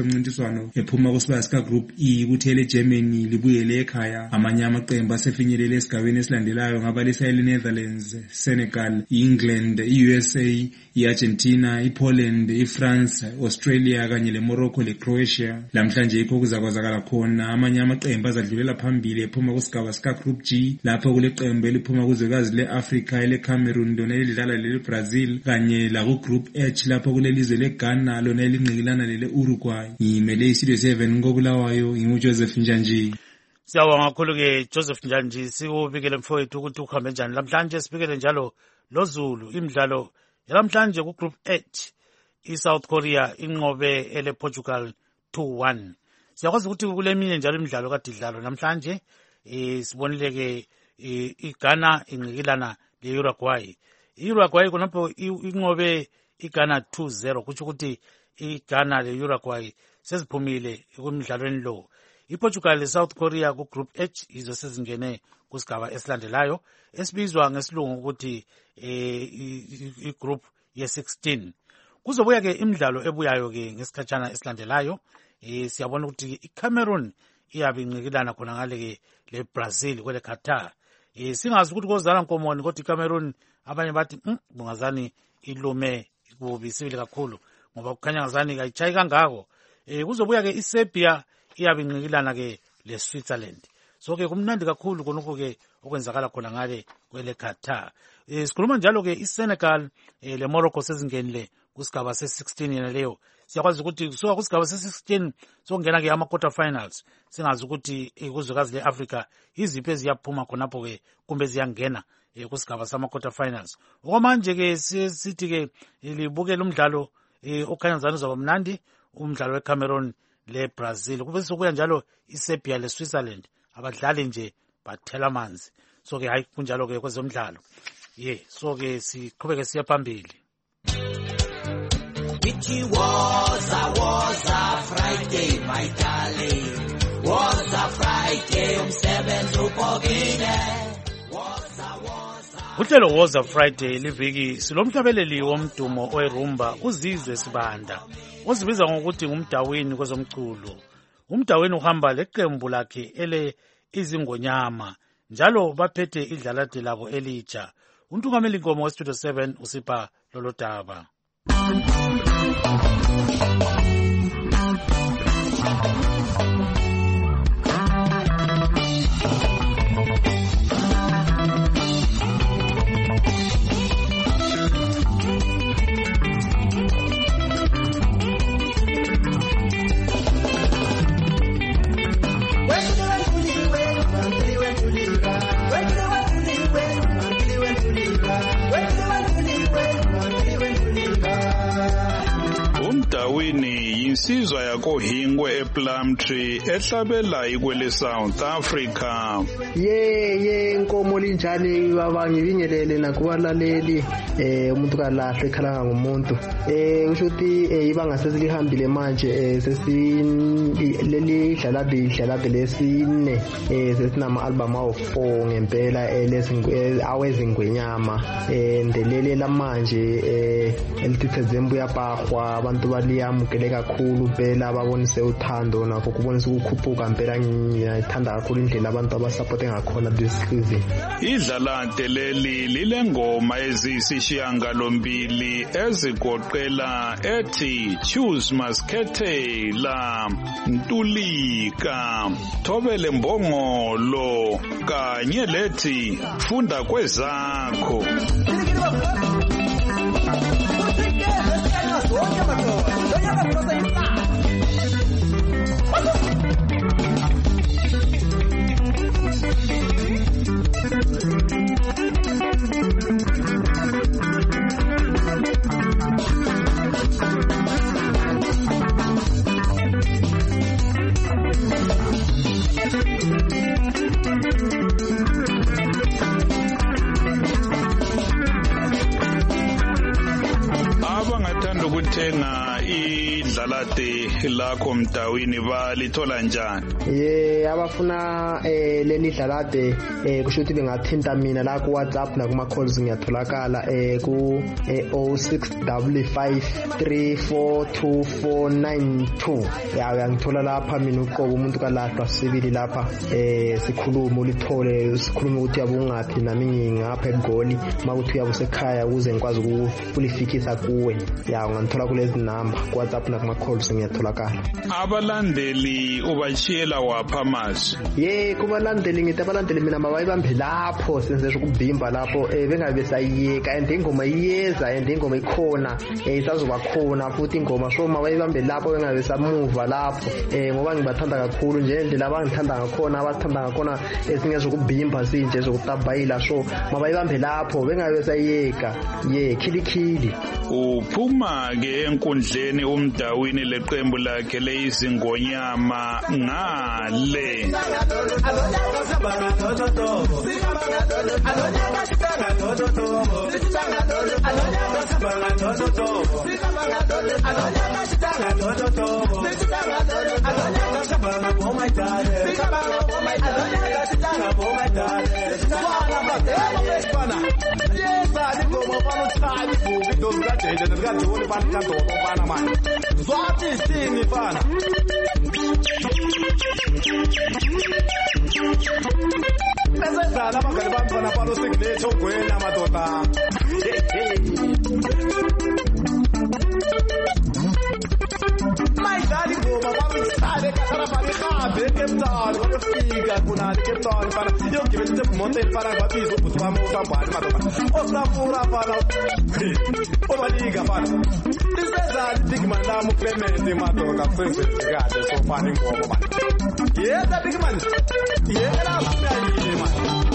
lomncintiswano ephuma kusibaya sika Group E ukuthi ele Germany libuyele ekhaya. Amanye amaqembu asefinyelele esigabeni esilandelayo ngabalisa ele Netherlands, Senegal, England, U S A, iArgentina, iPoland, iFrance, Australia kanye leMorocco leCroatia. Lamhlanje yikho kuzakwazakala khona amanye amaqembu azadlulela phambili ephuma kusigaba sika Group G lapho kuleqembu eliphuma kuzwekazi leAfrica ele Cameroon lona elidlala lele Brazil kanye la ku Group H lapho kulelizwe leGhana lona elingqikilana lele Uruguay. Ngimele iStudio seven ngobulawayo nginguJoseph Njanji. Siyabonga kakhulu ke Joseph Njanji, sikubikele mfowethu ukuthi ukhambe njani lamhlanje. Sibikele njalo loZulu imidlalo yalamhlanje ku Group H. iSouth Korea inqobe ele Portugal two one. Siyakwazi ukuthi kuleminye njalo imidlalo kade idlalo namhlanje. Eh sibonile ke iGhana ingqikilana le-Uruguay. I-Uruguay khonapho inqobe iGhana two zero kutsho ukuthi iGhana le-Uruguay seziphumile kumidlalweni lo. IPortugal le-South Korea ku-Group H izo sezingene kusigaba esilandelayo esibizwa ngesilungu ukuthi i-Group ye-sixteen. Kuzobuya ke imidlalo ebuyayo ke ngesikhatshana esilandelayo. Siyabona ukuthi iCameroon iyabe ingqikilana khona ngale ke leBrazil kwele Qatar. Eh singazi ukuthi kozala nkomoni kodwa iCameroon abanye bathi bungazani ilume kubi sibili kakhulu ngoba kukhanya ngazani kayichayi kangako. Eh kuzobuya ke iSerbia iyabe ingqikilana ke leSwitzerland. So ke kumnandi kakhulu konoko ke okwenzakala khona ngale kwele Qatar. Eh sikhuluma njalo ke iSenegal eh, le Morocco sezingenile kusigaba se-sixteen yena leyo. Siyakwazi ukuthi kusuka kusigaba se-sixteen sokungena ke ama quarter finals. Singazi ukuthi kuzwekazi leAfrica iziphi eziyaphuma khonapho ke kumbe ziyangena kusigaba sama quarter finals. Okwamanje ke sithi ke libukela umdlalo okhanya ngazani uzoba mnandi, umdlalo weCameroon leBrazil. Kube sokuya njalo iSerbia leSwitzerland abadlali nje bathela amanzi. So ke hayi kunjalo ke kwezomdlalo. Yeah, so ke siqhubeke siya phambili. It was a was a Friday, my darling. Was a Friday, umsebenzi upokile. Was a was a Uhlelo was a Friday liviki silomhlabeleli womdumo oerumba uzizwe sibanda. Ozibiza ngokuthi ngumdawini kwezomculo. Umdawini uhamba leqembu lakhe ele izingonyama. Njalo baphethe idlalade labo elitsha. Untungameli Nkomo weStudio seven usipha lolo daba. Umdawini yinsizwa yakoHingwe ePlumtree ehlabela ikwele South Africa. Ye ye Nkomo linjani babangibingelele nakubalaleli eh umuntu kalahle ekhala ngomuntu eh usho ukuthi ibanga sesilihambile manje eh sesi leli dlalade idlalade lesine eh sesinama album awu four ngempela elesingwe awezingwenyama eh ndelele lamanje eh elithezembu yapahwa abantu baliyamukele kakhulu phela babonise uthando nakho kubonisa ukukhuphuka phela ngiyithanda kakhulu indlela abantu abasupport ngakhona this season. Idlalade leli lilengoma ezisishiyangalombili ezigoqela ethi Choose Maskete la Ntulika Thobele Mbongolo kanye lethi Funda Kwezakho. Abangathanda ukuthenga idlalade lakho Mdawini balithola njani? Ye abafuna eh leli dlalade eh kusho ukuthi bengathinta mina la ku WhatsApp na kuma calls ngiyatholakala eh ku zero six five five three four two four nine two. Ya uyangithola lapha mina uqobo umuntu kalahlwa sibili lapha eh sikhuluma ulithole sikhuluma ukuthi yabungaphi nami ngingapha eGoli makuthi uyabusekhaya ukuze ngikwazi ukulifikisa kuwe. Ya ungangithola kulezi number ku WhatsApp na kuma calls ngiyatholakala. Abalandeli ubachiyela wapha amazwi? Ye kubalandeli ngithi abalandeli mina mabayibambe lapho senze ukubhimba lapho eh bengabe besayiyeka and ingoma iyeza and ingoma ikhona eh isazoba khona futhi ingoma so mabayibambe lapho bengabe besamuva lapho eh ngoba ngibathanda kakhulu nje indlela abangithanda ngakhona abathanda ngakhona esinye zokubhimba sinje zokutabayila so mabayibambe lapho bengabe besayiyeka ye khilikhili. Uphuma ke enkundleni uMdawini leqembu lakhe leyizingonyama ngale. Ezedlala abangani bami bana palo signature ugwenya madoda. Mayidlali ngoma babisale kathara bali khabe eCape Town bayofika kunani eCape Town fana yogibelise mountain fana babizo ukuthi bama usambali madoda. Osafura fana obaliga fana. Isezali big man la mu Clement madoda senzekade so fana ingoma bani. Yeza big man. Yeza umyayile man.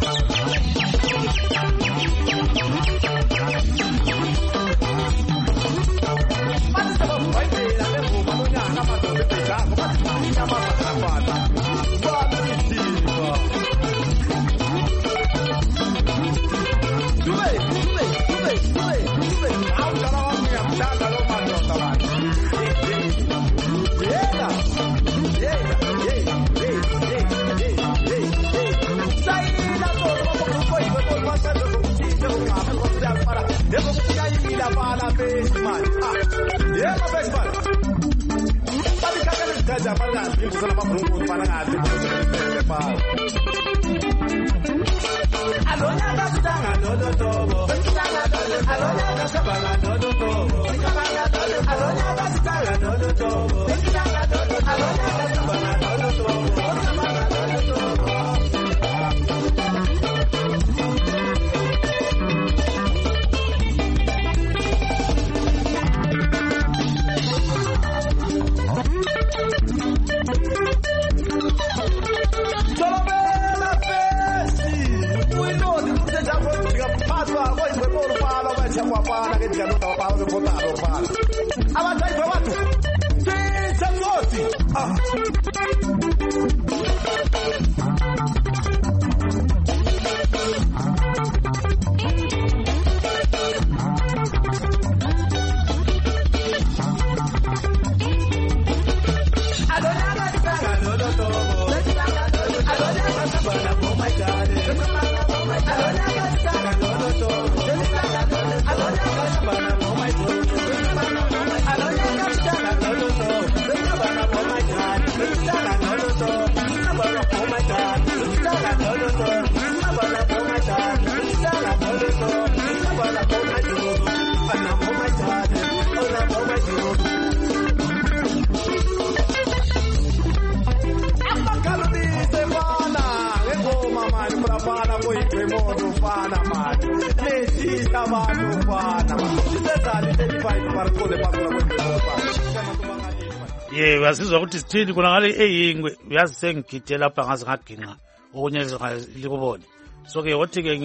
ye bazizwa ukuthi sithini kuna ngale eyingwe uyazi sengigide lapha ngaze ngaginqa okunye likubone so ke wothi ke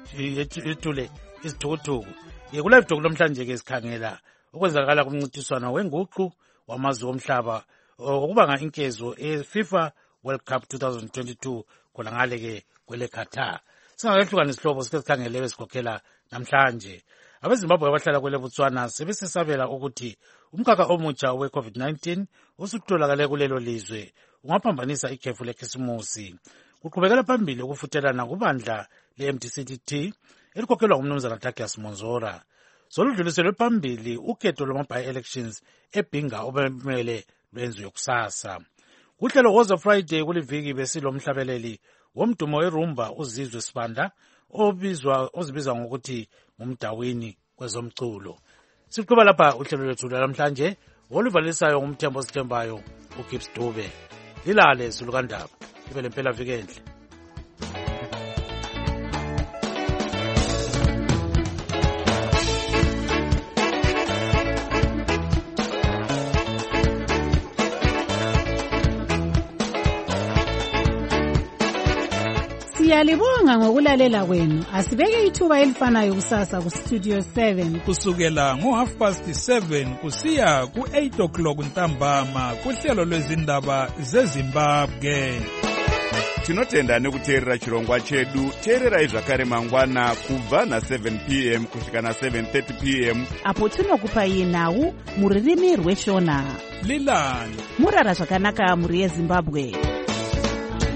ngithule isithukuthuku ye kule video namhlanje ke sikhangela okwenzakala kumncintiswano wenguqu wamazwe omhlaba okubanga inkezo eFIFA World Cup twenty twenty-two khona ngale ke kwele Qatar. Singakehluka nesihlobo sike sikhangele esikhokhela namhlanje. abezimbabwe abahlala kwele Botswana sebesesabela ukuthi umkhakha omutsha we-covid nineteen usutholakale kulelo lizwe ungaphambanisa ikhefu lekhisimusi. Kuqhubekela phambili ukufuthelana kubandla le-M D C T T elikhokhelwa ngumnumzana Douglas Monzora. Soludluliselwe phambili ukhetho lwama-by-elections eBhinga obemele lwenziwe kusasa. Kuhlelo Woza Friday kuliviki besilomhlabeleli womdumo werumba uZizwe Sibanda obizwa ozibizwa ngokuthi ngumdawini kwezomculo. Siqhuba lapha uhlelo lwethu namhlanje oluvalisayo ngumthembo sithembayo uGibbs Dube. Lilale Zulukandaba ibe lempela viki enhle. Siyalibonga ngokulalela kwenu. Asibeke ithuba elifanayo kusasa ku Studio seven kusukela ngo half past seven kusiya ku eight o'clock ntambama kuhlelo lwezindaba zeZimbabwe. Tinotenda nekuteerera chirongwa chedu. Teererai zvakare mangwana kubva na seven p m kusvika na seven thirty p m apo tinokupai nhau muririmi rweshona. Lilani murara zvakanaka muri yeZimbabwe.